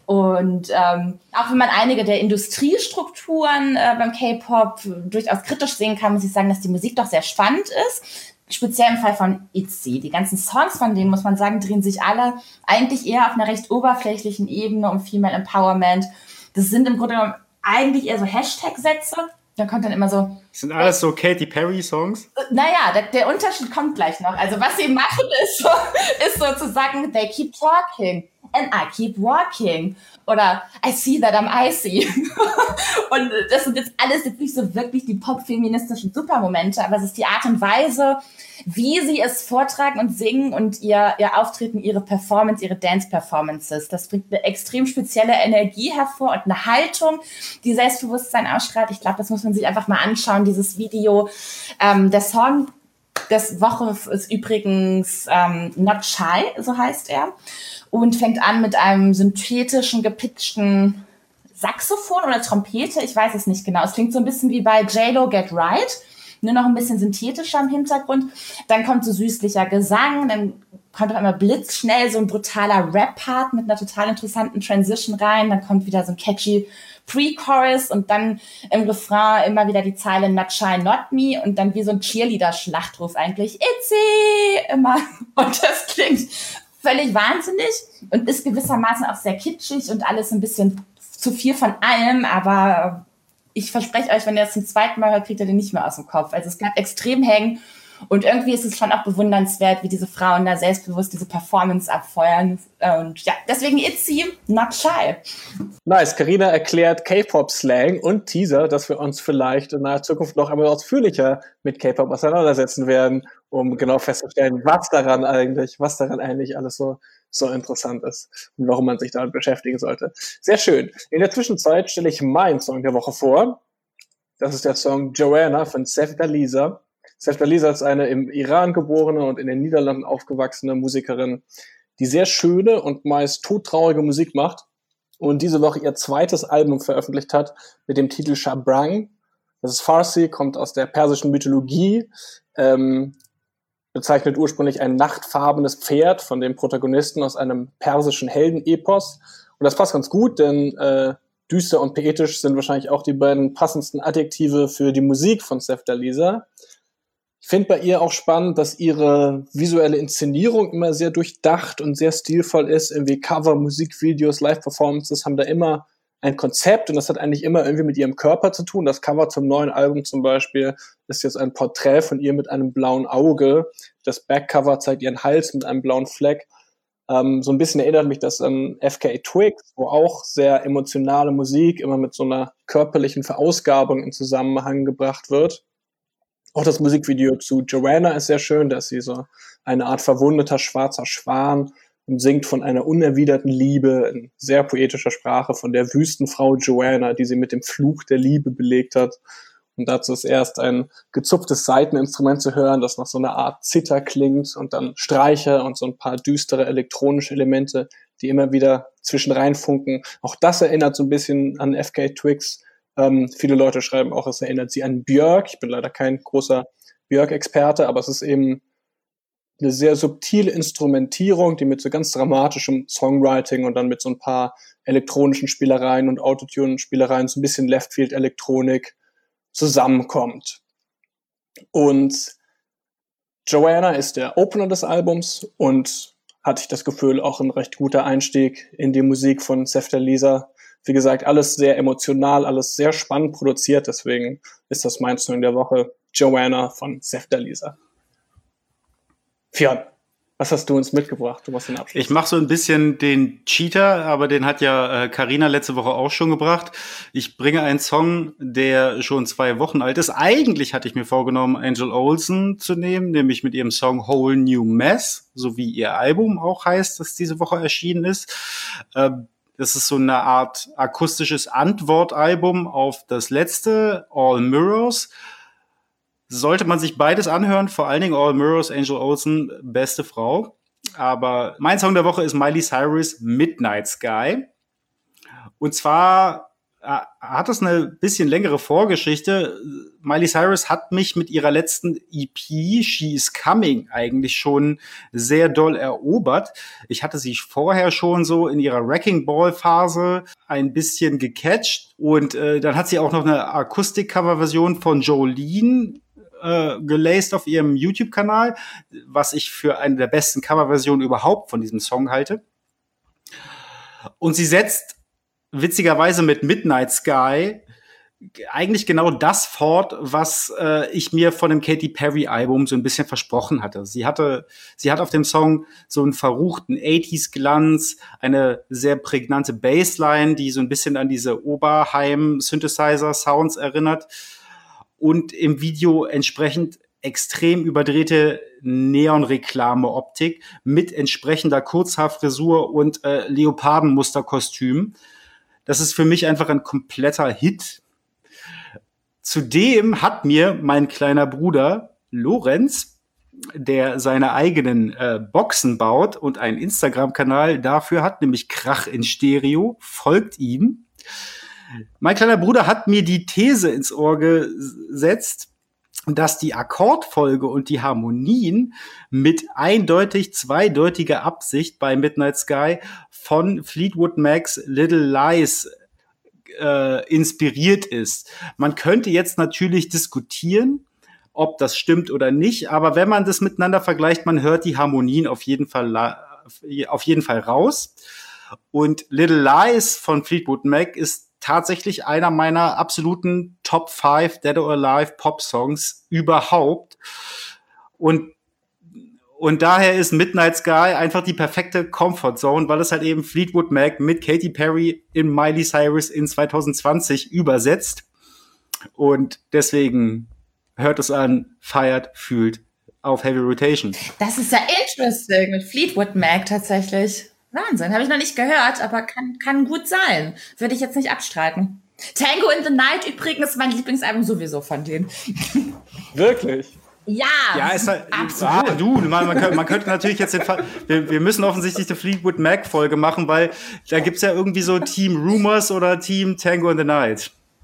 Und ähm, auch wenn man einige der Industriestrukturen äh, beim K-Pop durchaus kritisch sehen kann, muss ich sagen, dass die Musik doch sehr spannend ist. Speziell im Fall von ITZY. Die ganzen Songs von denen, muss man sagen, drehen sich alle eigentlich eher auf einer recht oberflächlichen Ebene um Female Empowerment. Das sind im Grunde genommen eigentlich eher so Hashtag-Sätze. Da kommt dann immer so... Das sind alles so Katy Perry-Songs? Naja, der, der Unterschied kommt gleich noch. Also was sie machen, ist, so, ist sozusagen, they keep talking and I keep walking. Oder I see that I'm icy. Und das sind jetzt alles jetzt nicht so wirklich die pop-feministischen Supermomente, aber es ist die Art und Weise, wie sie es vortragen und singen und ihr, ihr Auftreten, ihre Performance, ihre Dance-Performances. Das bringt eine extrem spezielle Energie hervor und eine Haltung, die Selbstbewusstsein ausstrahlt. Ich glaube, das muss man sich einfach mal anschauen, dieses Video. Ähm, der Song des Woche ist übrigens ähm, Not Shy, so heißt er. Und fängt an mit einem synthetischen, gepitchten Saxophon oder Trompete. Ich weiß es nicht genau. Es klingt so ein bisschen wie bei J-Lo Get Right. Nur noch ein bisschen synthetischer im Hintergrund. Dann kommt so süßlicher Gesang. Dann kommt auf einmal blitzschnell so ein brutaler Rap-Part mit einer total interessanten Transition rein. Dann kommt wieder so ein catchy Pre-Chorus und dann im Refrain immer wieder die Zeile Not Shy, Not Me und dann wie so ein Cheerleader-Schlachtruf eigentlich. ITZY! Immer. Und das klingt völlig wahnsinnig und ist gewissermaßen auch sehr kitschig und alles ein bisschen zu viel von allem, aber ich verspreche euch, wenn ihr das zum zweiten Mal hört, kriegt ihr den nicht mehr aus dem Kopf. Also es bleibt extrem hängen und irgendwie ist es schon auch bewundernswert, wie diese Frauen da selbstbewusst diese Performance abfeuern und ja, deswegen ITZY, Not Shy. Nice, Carina erklärt K-Pop-Slang und Teaser, dass wir uns vielleicht in naher Zukunft noch einmal ausführlicher mit K-Pop auseinandersetzen werden, um genau festzustellen, was daran eigentlich, was daran eigentlich alles so, so interessant ist und warum man sich damit beschäftigen sollte. Sehr schön. In der Zwischenzeit stelle ich meinen Song der Woche vor. Das ist der Song Joanna von Sevda Lisa. Sevda Lisa ist eine im Iran geborene und in den Niederlanden aufgewachsene Musikerin, die sehr schöne und meist todtraurige Musik macht und diese Woche ihr zweites Album veröffentlicht hat mit dem Titel Shabrang. Das ist Farsi, kommt aus der persischen Mythologie, ähm, bezeichnet ursprünglich ein nachtfarbenes Pferd von dem Protagonisten aus einem persischen Heldenepos. Und das passt ganz gut, denn äh, düster und poetisch sind wahrscheinlich auch die beiden passendsten Adjektive für die Musik von Sefdalisa. Ich finde bei ihr auch spannend, dass ihre visuelle Inszenierung immer sehr durchdacht und sehr stilvoll ist. Irgendwie Cover, Musikvideos, Live-Performances haben da immer ein Konzept und das hat eigentlich immer irgendwie mit ihrem Körper zu tun. Das Cover zum neuen Album zum Beispiel ist jetzt ein Porträt von ihr mit einem blauen Auge. Das Backcover zeigt ihren Hals mit einem blauen Fleck. Ähm, so ein bisschen erinnert mich das an F K A Twigs, wo auch sehr emotionale Musik immer mit so einer körperlichen Verausgabung in Zusammenhang gebracht wird. Auch das Musikvideo zu Joanna ist sehr schön, da ist sie so eine Art verwundeter schwarzer Schwan und singt von einer unerwiderten Liebe in sehr poetischer Sprache von der Wüstenfrau Joanna, die sie mit dem Fluch der Liebe belegt hat. Und dazu ist erst ein gezupftes Saiteninstrument zu hören, das nach so einer Art Zither klingt und dann Streicher und so ein paar düstere elektronische Elemente, die immer wieder zwischen reinfunken. Auch das erinnert so ein bisschen an F K A Twigs. Ähm, viele Leute schreiben auch, es erinnert sie an Björk. Ich bin leider kein großer Björk-Experte, aber es ist eben eine sehr subtile Instrumentierung, die mit so ganz dramatischem Songwriting und dann mit so ein paar elektronischen Spielereien und Autotune-Spielereien, so ein bisschen Leftfield-Elektronik zusammenkommt. Und Joanna ist der Opener des Albums und hatte ich das Gefühl, auch ein recht guter Einstieg in die Musik von Sefdalisa. Wie gesagt, alles sehr emotional, alles sehr spannend produziert, deswegen ist das mein Song der Woche, Joanna von Sefdalisa. Fionn, was hast du uns mitgebracht? Du machst den Abschluss. Ich mache so ein bisschen den Cheater, aber den hat ja Carina äh, letzte Woche auch schon gebracht. Ich bringe einen Song, der schon zwei Wochen alt ist. Eigentlich hatte ich mir vorgenommen, Angel Olsen zu nehmen, nämlich mit ihrem Song Whole New Mess, so wie ihr Album auch heißt, das diese Woche erschienen ist. Äh, das ist so eine Art akustisches Antwortalbum auf das letzte, All Mirrors. Sollte man sich beides anhören, vor allen Dingen All Mirrors, Angel Olsen, beste Frau. Aber mein Song der Woche ist Miley Cyrus, Midnight Sky. Und zwar äh, hat es eine bisschen längere Vorgeschichte. Miley Cyrus hat mich mit ihrer letzten E P, She Is Coming, eigentlich schon sehr doll erobert. Ich hatte sie vorher schon so in ihrer Wrecking Ball Phase ein bisschen gecatcht. Und äh, dann hat sie auch noch eine Akustik-Cover-Version von Jolene Äh, gelaced auf ihrem YouTube-Kanal, was ich für eine der besten Coverversionen überhaupt von diesem Song halte. Und sie setzt witzigerweise mit Midnight Sky eigentlich genau das fort, was äh, ich mir von dem Katy Perry-Album so ein bisschen versprochen hatte. Sie hatte, sie hat auf dem Song so einen verruchten achtziger-Glanz, eine sehr prägnante Bassline, die so ein bisschen an diese Oberheim-Synthesizer-Sounds erinnert. Und im Video entsprechend extrem überdrehte Neon-Reklame-Optik mit entsprechender Kurzhaarfrisur und äh, Leopardenmusterkostüm. Das ist für mich einfach ein kompletter Hit. Zudem hat mir mein kleiner Bruder Lorenz, der seine eigenen äh, Boxen baut und einen Instagram-Kanal dafür hat, nämlich Krach in Stereo, folgt ihm. Mein kleiner Bruder hat mir die These ins Ohr gesetzt, dass die Akkordfolge und die Harmonien mit eindeutig zweideutiger Absicht bei Midnight Sky von Fleetwood Macs Little Lies äh, inspiriert ist. Man könnte jetzt natürlich diskutieren, ob das stimmt oder nicht, aber wenn man das miteinander vergleicht, man hört die Harmonien auf jeden Fall, auf jeden Fall raus. Und Little Lies von Fleetwood Mac ist tatsächlich einer meiner absoluten Top fünf Dead or Alive Pop-Songs überhaupt. Und, und daher ist Midnight Sky einfach die perfekte Comfort Zone, weil es halt eben Fleetwood Mac mit Katy Perry in Miley Cyrus in zwanzig zwanzig übersetzt. Und deswegen hört es an, feiert, fühlt auf Heavy Rotation. Das ist ja interesting mit Fleetwood Mac tatsächlich. Wahnsinn, habe ich noch nicht gehört, aber kann, kann gut sein. Würde ich jetzt nicht abstreiten. Tango in the Night übrigens ist mein Lieblingsalbum sowieso von denen. Wirklich? Ja, ja ist halt, absolut. Ah, du, man, man, könnte, man könnte natürlich jetzt den Fall, wir, wir müssen offensichtlich eine Fleetwood Mac-Folge machen, weil da gibt's ja irgendwie so Team Rumors oder Team Tango in the Night.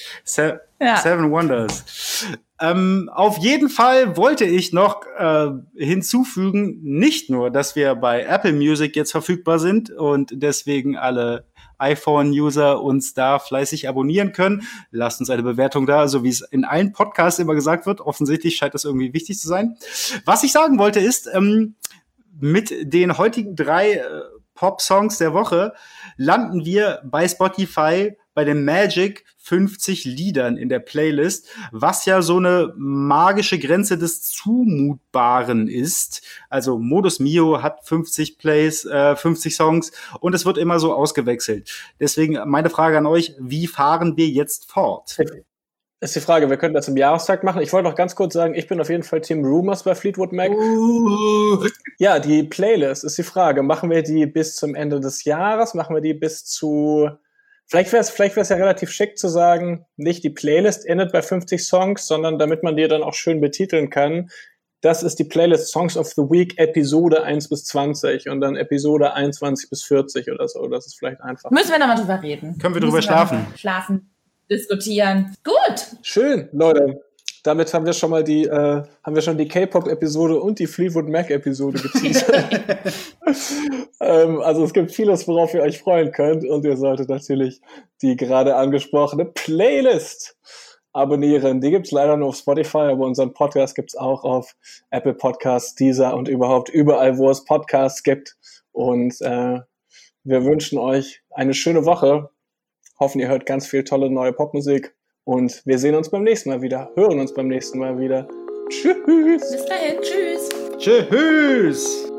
Se- Ja. Seven Wonders. Ähm, auf jeden Fall wollte ich noch äh, hinzufügen, nicht nur, dass wir bei Apple Music jetzt verfügbar sind und deswegen alle iPhone-User uns da fleißig abonnieren können. Lasst uns eine Bewertung da, so wie es in allen Podcasts immer gesagt wird. Offensichtlich scheint das irgendwie wichtig zu sein. Was ich sagen wollte ist, ähm, mit den heutigen drei äh, Pop-Songs der Woche landen wir bei Spotify bei den Magic fünfzig Liedern in der Playlist, was ja so eine magische Grenze des Zumutbaren ist. Also Modus Mio hat fünfzig Plays, äh, fünfzig Songs und es wird immer so ausgewechselt. Deswegen meine Frage an euch, wie fahren wir jetzt fort? Ist die Frage, wir könnten das im Jahrestag machen. Ich wollte noch ganz kurz sagen, ich bin auf jeden Fall Team Rumors bei Fleetwood Mac. Uh. Ja, die Playlist ist die Frage. Machen wir die bis zum Ende des Jahres? Machen wir die bis zu... Vielleicht wäre es vielleicht wär's ja relativ schick zu sagen, nicht die Playlist endet bei fünfzig Songs, sondern damit man die dann auch schön betiteln kann, das ist die Playlist Songs of the Week Episode eins bis zwanzig und dann Episode einundzwanzig bis vierzig oder so. Das ist vielleicht einfach. Müssen wir nochmal drüber reden. Können wir Müssen drüber schlafen? Schlafen, diskutieren. Gut. Schön, Leute. Damit haben wir schon mal die, äh, haben wir schon die K-Pop-Episode und die Fleetwood Mac-Episode geteasert. ähm, also es gibt vieles, worauf ihr euch freuen könnt und ihr solltet natürlich die gerade angesprochene Playlist abonnieren. Die gibt's leider nur auf Spotify, aber unseren Podcast gibt's auch auf Apple Podcasts, Deezer und überhaupt überall, wo es Podcasts gibt. Und äh, wir wünschen euch eine schöne Woche. Hoffen, ihr hört ganz viel tolle neue Popmusik. Und wir sehen uns beim nächsten Mal wieder, hören uns beim nächsten Mal wieder. Tschüss. Bis dahin, tschüss. Tschüss.